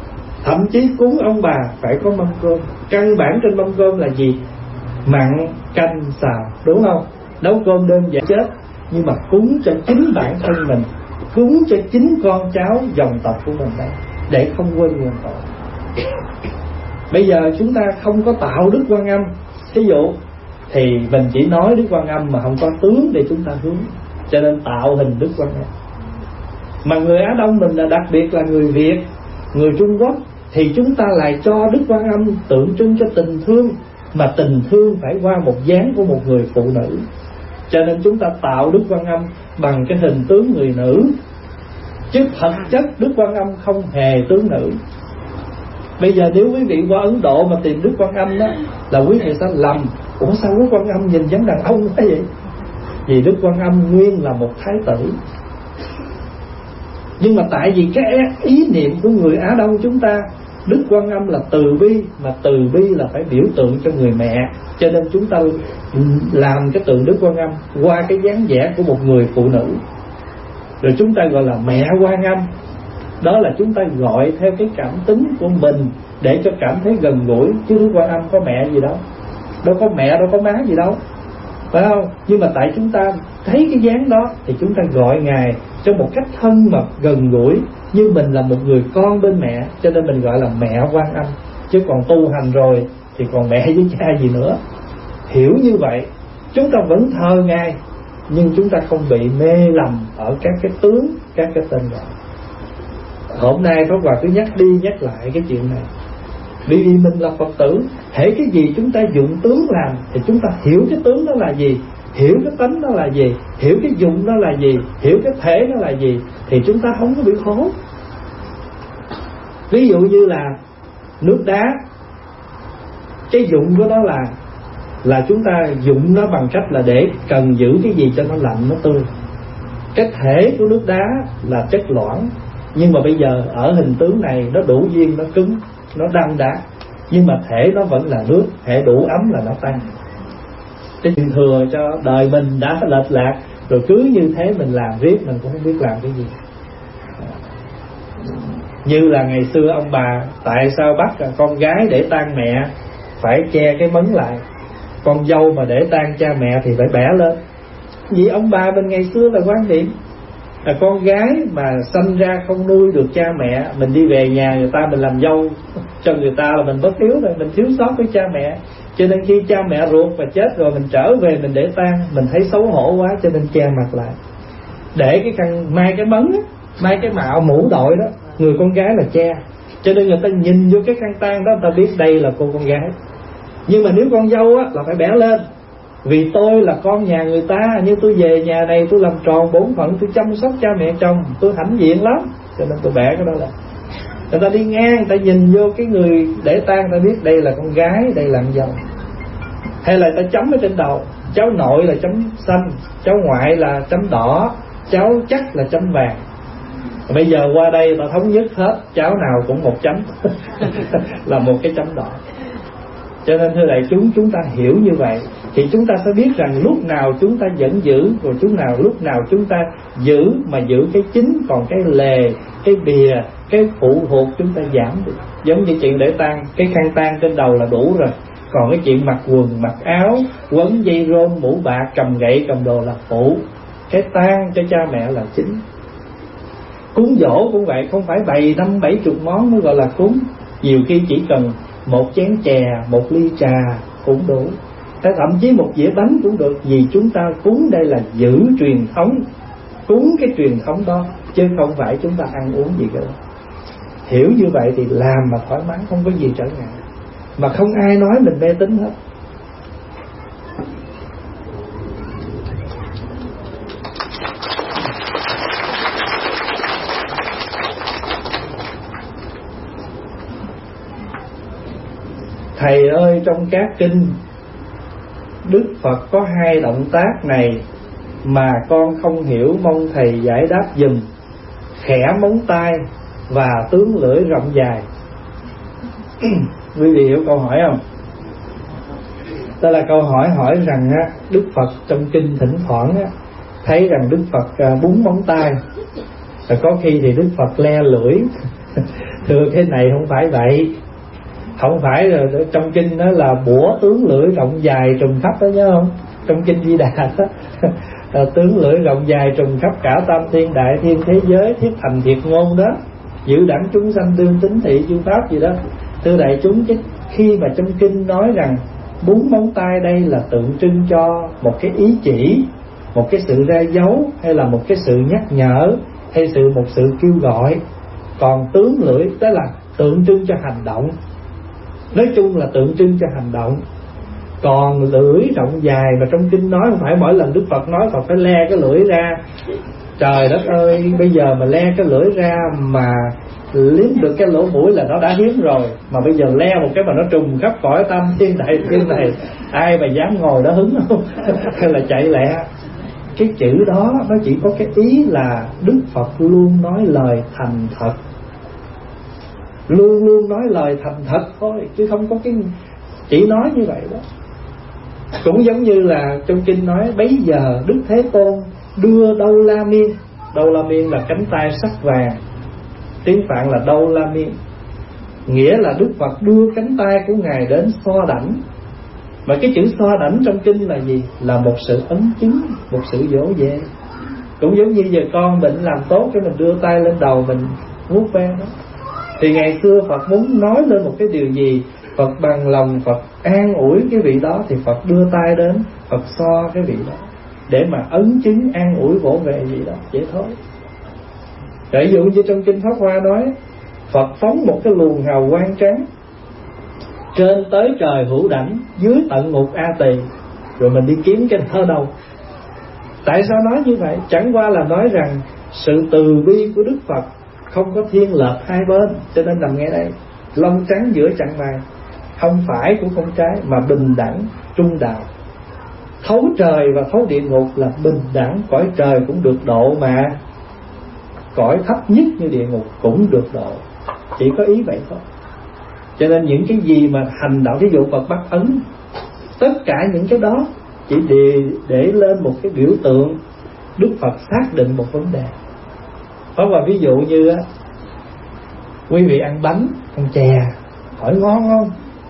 Thậm chí cúng ông bà phải có mâm cơm. Căn bản trên mâm cơm là gì? Mặn, canh, xào, đúng không? Nấu cơm đơn giản chết, nhưng mà cúng cho chính bản thân mình, cúng cho chính con cháu dòng tộc của mình đó, để không quên nguồn cội. Bây giờ chúng ta không có tạo Đức Quan Âm, ví dụ, thì mình chỉ nói Đức Quan Âm mà không có tướng để chúng ta hướng, cho nên tạo hình Đức Quan Âm. Mà người Á Đông mình là đặc biệt là người Việt, người Trung Quốc, thì chúng ta lại cho Đức Quan Âm tượng trưng cho tình thương, mà tình thương phải qua một dáng của một người phụ nữ, cho nên chúng ta tạo Đức Quan Âm bằng cái hình tướng người nữ, chứ thật chất Đức Quan Âm không hề tướng nữ. Bây giờ nếu quý vị qua Ấn Độ mà tìm Đức Quan Âm đó, là quý vị sẽ lầm. Ủa sao Đức Quan Âm nhìn giống đàn ông thế vậy? Vì Đức Quan Âm nguyên là một thái tử. Nhưng mà tại vì cái ý niệm của người Á Đông chúng ta, Đức Quan Âm là từ bi, mà từ bi là phải biểu tượng cho người mẹ, cho nên chúng ta làm cái tượng Đức Quan Âm qua cái dáng vẻ của một người phụ nữ, rồi chúng ta gọi là mẹ Quan Âm. Đó là chúng ta gọi theo cái cảm tính của mình để cho cảm thấy gần gũi, chứ Đức Quan Âm có mẹ gì đâu, đâu có mẹ, đâu có má gì đâu, phải không? Nhưng mà tại chúng ta thấy cái dáng đó thì chúng ta gọi Ngài cho một cách thân mật gần gũi, như mình là một người con bên mẹ, cho nên mình gọi là mẹ Quan Âm. Chứ còn tu hành rồi thì còn mẹ với cha gì nữa. Hiểu như vậy, chúng ta vẫn thờ Ngài, nhưng chúng ta không bị mê lầm ở các cái tướng, các cái tên gọi. Hôm nay Pháp Hòa cứ nhắc đi nhắc lại cái chuyện này, bởi vì mình là Phật tử, hễ cái gì chúng ta dụng tướng làm thì chúng ta hiểu cái tướng đó là gì, hiểu cái tánh đó là gì, hiểu cái dụng đó là gì, hiểu cái thể đó là gì, thì chúng ta không có bị khổ. Ví dụ như là nước đá, cái dụng của nó là là chúng ta dụng nó bằng cách là để cần giữ cái gì cho nó lạnh, nó tươi. Cái thể của nước đá là chất loãng, nhưng mà bây giờ ở hình tướng này nó đủ duyên, nó cứng, nó đăng đá, nhưng mà thể nó vẫn là nước, thể đủ ấm là nó tan. Cái chuyện thừa cho đời mình đã lệch lạc, rồi cứ như thế mình làm riết mình cũng không biết làm cái gì. Như là ngày xưa ông bà, tại sao bắt con gái để tang mẹ phải che cái mấn lại, con dâu mà để tang cha mẹ thì phải bẻ lên? Vì ông bà mình ngày xưa là quan niệm là con gái mà sanh ra không nuôi được cha mẹ, mình đi về nhà người ta mình làm dâu cho người ta là mình bất hiếu rồi, mình thiếu sót với cha mẹ. Cho nên khi cha mẹ ruột mà chết rồi mình trở về mình để tang, mình thấy xấu hổ quá cho nên che mặt lại, để cái khăn mai cái mấn á, mai cái mạo mũ đội đó, người con gái là che, cho nên người ta nhìn vô cái khăn tang đó người ta biết đây là cô con gái. Nhưng mà nếu con dâu á là phải bẻ lên, vì tôi là con nhà người ta, nhưng tôi về nhà này tôi làm tròn bổn phận, tôi chăm sóc cha mẹ chồng, tôi hãnh diện lắm, cho nên tôi bẻ cái đó là. Người ta đi ngang, người ta nhìn vô cái người để tang, ta biết đây là con gái, đây là con dâu. Hay là ta chấm ở trên đầu, cháu nội là chấm xanh, cháu ngoại là chấm đỏ, cháu chắc là chấm vàng. Bây giờ qua đây ta thống nhất hết, cháu nào cũng một chấm là một cái chấm đỏ. Cho nên thưa đại chúng, chúng ta hiểu như vậy thì chúng ta sẽ biết rằng lúc nào chúng ta vẫn giữ, rồi chúng nào lúc nào chúng ta giữ mà giữ cái chính, còn cái lề, cái bìa, cái phụ thuộc chúng ta giảm được. Giống như chuyện để tang, cái khăn tang trên đầu là đủ rồi, còn cái chuyện mặc quần, mặc áo, quấn dây rôn, mũ bạc, cầm gậy, cầm đồ là phụ. Cái tang cho cha mẹ là chính. Cúng dỗ cũng vậy, không phải bày năm bảy chục món mới gọi là cúng. Nhiều khi chỉ cần một chén chè, một ly trà cũng đủ, thậm chí một dĩa bánh cũng được. Vì chúng ta cúng đây là giữ truyền thống, cúng cái truyền thống đó, chứ không phải chúng ta ăn uống gì cả. Hiểu như vậy thì làm mà thoải mái, không có gì trở ngại, mà không ai nói mình mê tín hết. Thầy ơi, trong các kinh Đức Phật có hai động tác này mà con không hiểu, mong thầy giải đáp giùm. Khẽ móng tay và tướng lưỡi rộng dài. Quý vị hiểu câu hỏi không? Đó là câu hỏi hỏi rằng á, Đức Phật trong kinh thỉnh thoảng á, thấy rằng Đức Phật búng móng tay, và có khi thì Đức Phật le lưỡi. Thưa cái này không phải vậy. Không phải là trong kinh đó là bủa tướng lưỡi rộng dài trùng khắp đó, nhớ không? Trong kinh Di Đà đó tướng lưỡi rộng dài trùng khắp cả tam thiên đại thiên thế giới, thiết thành thiệt ngôn đó, giữ đẳng chúng sanh tương tính thị chư pháp gì đó. Thưa đại chúng, chứ khi mà trong kinh nói rằng bốn móng tay đây là tượng trưng cho một cái ý chỉ, một cái sự ra dấu, hay là một cái sự nhắc nhở, hay sự một sự kêu gọi. Còn tướng lưỡi đó là tượng trưng cho hành động. Nói chung là tượng trưng cho hành động. Còn lưỡi rộng dài mà trong kinh nói, không phải mỗi lần Đức Phật nói Phật phải le cái lưỡi ra. Trời đất ơi, bây giờ mà le cái lưỡi ra mà liếm được cái lỗ mũi là nó đã hiếm rồi, mà bây giờ le một cái mà nó trùng khắp cõi tam thiên đại thiên này, ai mà dám ngồi đó hứng không? Hay là chạy lẹ. Cái chữ đó nó chỉ có cái ý là Đức Phật luôn nói lời thành thật, luôn luôn nói lời thành thật thôi, chứ không có cái chỉ nói như vậy đó. Cũng giống như là trong kinh nói bấy giờ Đức Thế Tôn đưa Đâu La Miên. Đâu La Miên là cánh tay sắc vàng, tiếng Phạn là Đâu La Miên, nghĩa là Đức Phật đưa cánh tay của Ngài đến so đảnh. Mà cái chữ so đảnh trong kinh là gì? Là một sự ấn chứng, một sự dỗ về. Cũng giống như giờ con bệnh làm tốt cái mình đưa tay lên đầu mình vuốt ve đó. Thì ngày xưa Phật muốn nói lên một cái điều gì, Phật bằng lòng Phật an ủi cái vị đó, thì Phật đưa tay đến, Phật so cái vị đó để mà ấn chứng an ủi vỗ về vị đó, vậy thôi. Ví dụ như trong kinh Pháp Hoa nói, Phật phóng một cái luồng hào quang trắng trên tới trời hữu đảnh, dưới tận ngục A Tỳ, rồi mình đi kiếm cái thơ đâu. Tại sao nói như vậy? Chẳng qua là nói rằng sự từ bi của Đức Phật không có thiên lệch hai bên, cho nên nằm ngay đây, lông trắng giữa chặng vàng, không phải cũng không trái, mà bình đẳng trung đạo. Thấu trời và thấu địa ngục là bình đẳng, cõi trời cũng được độ mà cõi thấp nhất như địa ngục cũng được độ, chỉ có ý vậy thôi. Cho nên những cái gì mà hành động, ví dụ Phật bắt ấn, tất cả những cái đó chỉ để, để lên một cái biểu tượng Đức Phật xác định một vấn đề. Hoặc là ví dụ như á, quý vị ăn bánh, ăn chè, hỏi ngon không?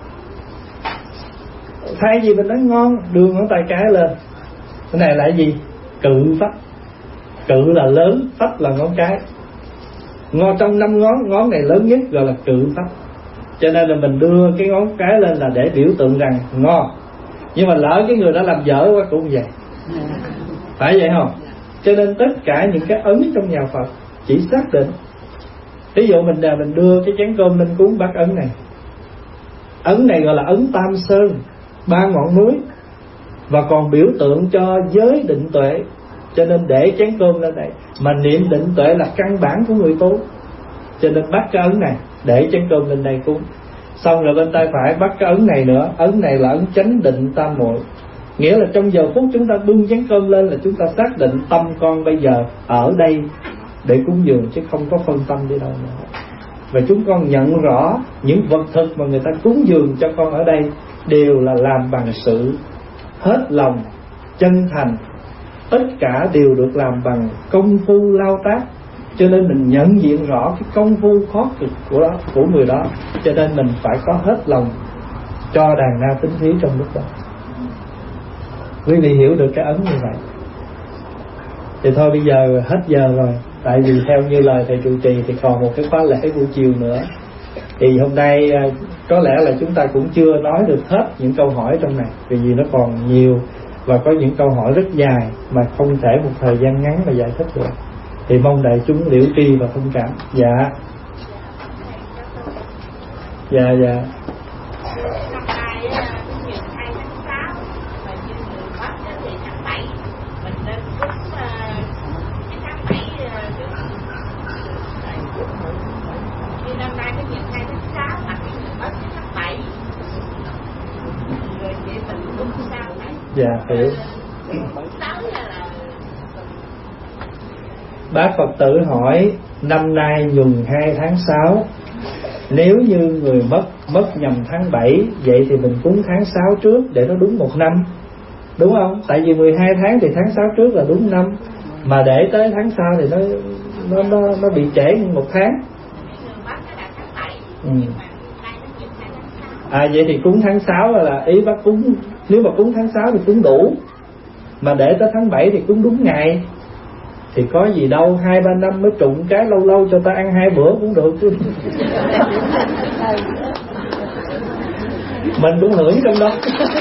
Thay vì mình nói ngon, đưa ngón tay cái lên. Cái này là gì? Cự phách. Cự là lớn, phách là ngón cái. Ngon trong năm ngón, ngón này lớn nhất gọi là cự phách. Cho nên là mình đưa cái ngón cái lên là để biểu tượng rằng ngon. Nhưng mà lỡ cái người đã làm dở quá cũng vậy, phải vậy không? Cho nên tất cả những cái ấn trong nhà Phật chỉ xác định. Ví dụ mình là mình đưa cái chén cơm lên cúng bát ấn này, ấn này gọi là ấn Tam Sơn, ba ngọn núi, và còn biểu tượng cho giới định tuệ. Cho nên để chén cơm lên đây, mà niệm định tuệ là căn bản của người tu, cho nên bắt cái ấn này để chén cơm lên đây cúng. Xong rồi bên tay phải bắt cái ấn này nữa, ấn này là ấn chánh định tam muội, nghĩa là trong giờ phút chúng ta bưng chén cơm lên là chúng ta xác định tâm con bây giờ ở đây để cúng dường, chứ không có phân tâm đi đâu nữa. Và chúng con nhận rõ những vật thực mà người ta cúng dường cho con ở đây đều là làm bằng sự hết lòng, chân thành, tất cả đều được làm bằng công phu lao tác. Cho nên mình nhận diện rõ cái công phu khó cực của đó, của người đó, cho nên mình phải có hết lòng cho đàn na tính thí trong lúc đó. Quý vị hiểu được cái ấn như vậy thì thôi, bây giờ hết giờ rồi. Tại vì theo như lời thầy trụ trì thì còn một cái khóa lễ buổi chiều nữa. Thì hôm nay có lẽ là chúng ta cũng chưa nói được hết những câu hỏi trong này, vì vì nó còn nhiều và có những câu hỏi rất dài mà không thể một thời gian ngắn mà giải thích được. Thì mong đại chúng liễu tri và thông cảm. Dạ Dạ dạ Dạ hiểu. Bác Phật tử hỏi năm nay nhuần hai tháng sáu, nếu như người mất mất nhầm tháng bảy, vậy thì mình cúng tháng sáu trước để nó đúng một năm, đúng không? Tại vì mười hai tháng thì tháng sáu trước là đúng năm, mà để tới tháng sau thì nó nó nó, nó bị trễ một tháng. Ừ. À vậy thì cúng tháng sáu là ý bác cúng, nếu mà cúng tháng sáu thì cúng đủ, mà để tới tháng bảy thì cúng đúng ngày. Thì có gì đâu, hai ba năm mới trụng cái, lâu lâu cho ta ăn hai bữa cũng được chứ. Mình cũng hưởng trong đó.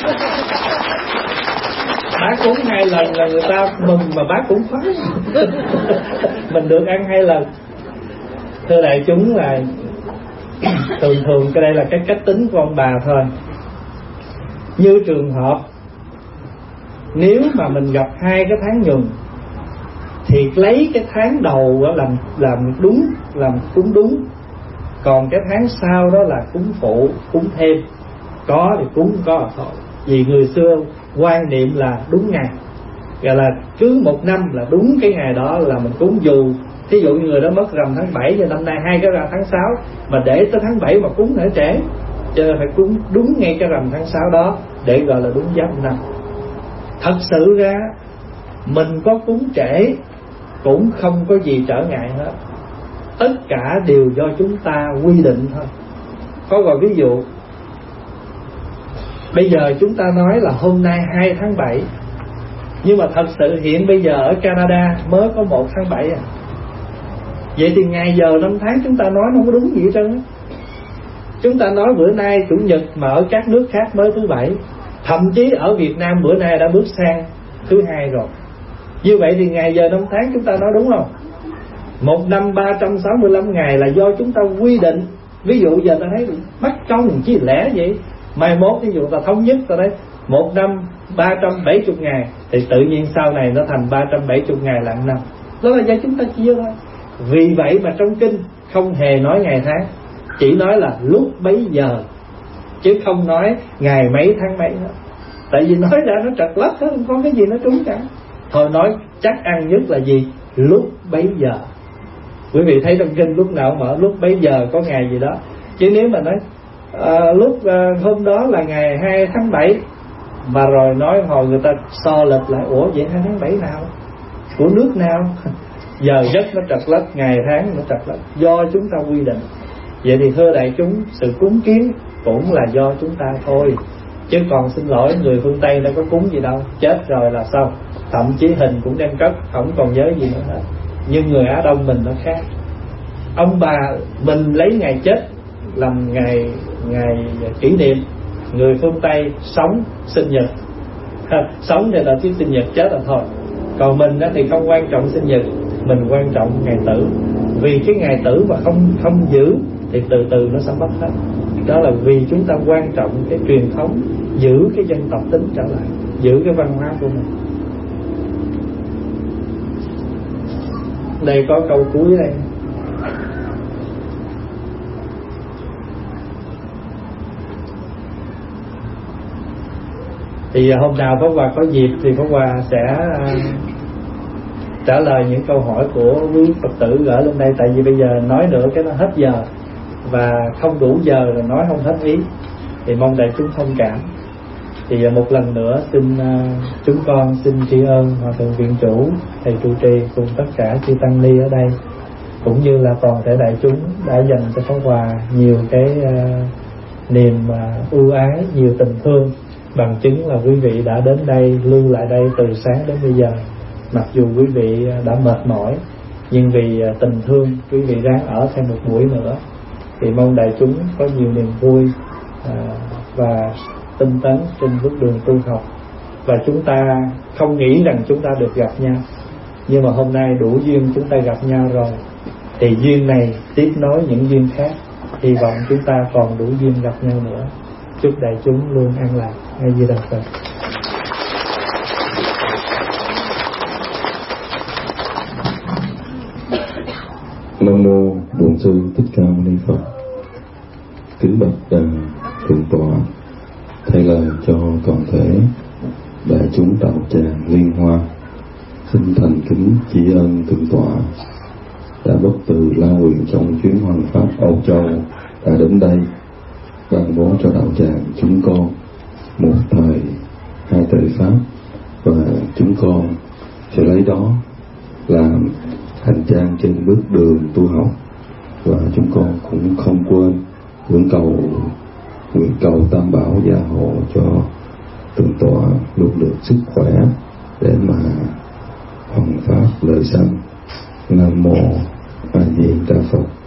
Bác cúng hai lần là người ta mừng mà bác cũng khoái. Mình được ăn hai lần. Thưa đại chúng là thường thường cái đây là cái cách tính của ông bà thôi. Như trường hợp nếu mà mình gặp hai cái tháng nhuần thì lấy cái tháng đầu làm làm đúng, làm cúng đúng, còn cái tháng sau đó là cúng phụ, cúng thêm. Có thì cúng, có thôi. Vì người xưa quan niệm là đúng ngày, gọi là cứ một năm là đúng cái ngày đó là mình cúng. Dù thí dụ như người đó mất rằm tháng bảy, và năm nay hai cái rằm tháng sáu, mà để tới tháng bảy mà cúng nữa trễ, cho nên phải cúng đúng ngay cái rằm tháng sáu đó để gọi là đúng giáp năm. Thật sự ra mình có cúng trễ cũng không có gì trở ngại hết, tất cả đều do chúng ta quy định thôi. Có gọi ví dụ bây giờ chúng ta nói là hôm nay hai tháng bảy, nhưng mà thật sự hiện bây giờ ở Canada mới có một tháng bảy à. Vậy thì ngày giờ năm tháng chúng ta nói nó không có đúng gì hết trơn á. Chúng ta nói bữa nay chủ nhật mà ở các nước khác mới thứ bảy, thậm chí ở Việt Nam bữa nay đã bước sang thứ hai rồi. Như vậy thì ngày giờ năm tháng chúng ta nói đúng không? Một năm ba trăm sáu mươi lăm ngày là do chúng ta quy định. Ví dụ giờ ta thấy mắc công chứ lẽ vậy, mai mốt ví dụ ta thống nhất ta thấy một năm ba trăm bảy mươi ngày, thì tự nhiên sau này nó thành ba trăm bảy mươi ngày là năm. Đó là do chúng ta chia thôi. Vì vậy mà trong kinh không hề nói ngày tháng, chỉ nói là lúc bấy giờ, chứ không nói ngày mấy tháng mấy hết. Tại vì nói ra nó trật lất hết, không có cái gì nó trúng cả. Thôi nói chắc ăn nhất là gì? Lúc bấy giờ. Quý vị thấy trong kinh lúc nào mở lúc bấy giờ có ngày gì đó. Chứ nếu mà nói à, lúc à, hôm đó là ngày hai tháng bảy, mà rồi nói hồi người ta so lịch lại, ủa vậy hai tháng bảy nào? Của nước nào? Giờ giấc nó trật lất, ngày tháng nó trật lất, do chúng ta quy định. Vậy thì thưa đại chúng, sự cúng kiến cũng là do chúng ta thôi. Chứ còn xin lỗi, người phương Tây nó có cúng gì đâu, chết rồi là xong, thậm chí hình cũng đem cất, không còn nhớ gì nữa hết. Nhưng người Á Đông mình nó khác. Ông bà mình lấy ngày chết làm ngày ngày kỷ niệm. Người phương Tây sống sinh nhật, sống thì là chứ sinh nhật, chết là thôi. Còn mình thì không quan trọng sinh nhật, mình quan trọng ngày tử. Vì cái ngày tử mà không không giữ thì từ từ nó sẽ mất hết. Đó là vì chúng ta quan trọng cái truyền thống, giữ cái dân tộc tính trở lại, giữ cái văn hóa của mình. Đây có câu cuối đây. Thì hôm nào Pháp Hòa có dịp thì Pháp Hòa sẽ uh, trả lời những câu hỏi của quý Phật tử gửi lên đây. Tại vì bây giờ nói nữa cái nó hết giờ, và không đủ giờ là nói không hết ý, thì mong đại chúng thông cảm. Thì uh, một lần nữa xin uh, chúng con xin tri ân Hòa Thượng Viện Chủ, thầy trụ trì cùng tất cả chư tăng ni ở đây, cũng như là toàn thể đại chúng đã dành cho Pháp Hòa nhiều cái uh, niềm uh, ưu ái, nhiều tình thương. Bằng chứng là quý vị đã đến đây, lưu lại đây từ sáng đến bây giờ. Mặc dù quý vị đã mệt mỏi, nhưng vì tình thương quý vị ráng ở thêm một buổi nữa. Thì mong đại chúng có nhiều niềm vui à, và tinh tấn trên bước đường tu học. Và chúng ta không nghĩ rằng chúng ta được gặp nhau, nhưng mà hôm nay đủ duyên chúng ta gặp nhau rồi, thì duyên này tiếp nối những duyên khác. Hy vọng chúng ta còn đủ duyên gặp nhau nữa. Chúc đại chúng luôn an lạc. A Di Đà Phật. Nam mô Bổn Sư Thích Ca Mâu Ni Phật. Kính bạch thượng tọa, thay lời cho toàn thể đại chúng đạo tràng Liên Hoa, xin thành kính tri ân thượng tọa đã bất từ La Huyền trong chuyến hoằng pháp Âu Châu đã đến đây ban bố cho đạo tràng chúng con một thời hai tuệ pháp, và chúng con sẽ lấy đó làm hành trang trên bước đường tu học. Và chúng con cũng không quên nguyện cầu nguyện cầu Tam Bảo gia hộ cho thượng tọa luôn được sức khỏe để mà hoằng pháp lợi sanh. Nam mô A Di Đà Phật.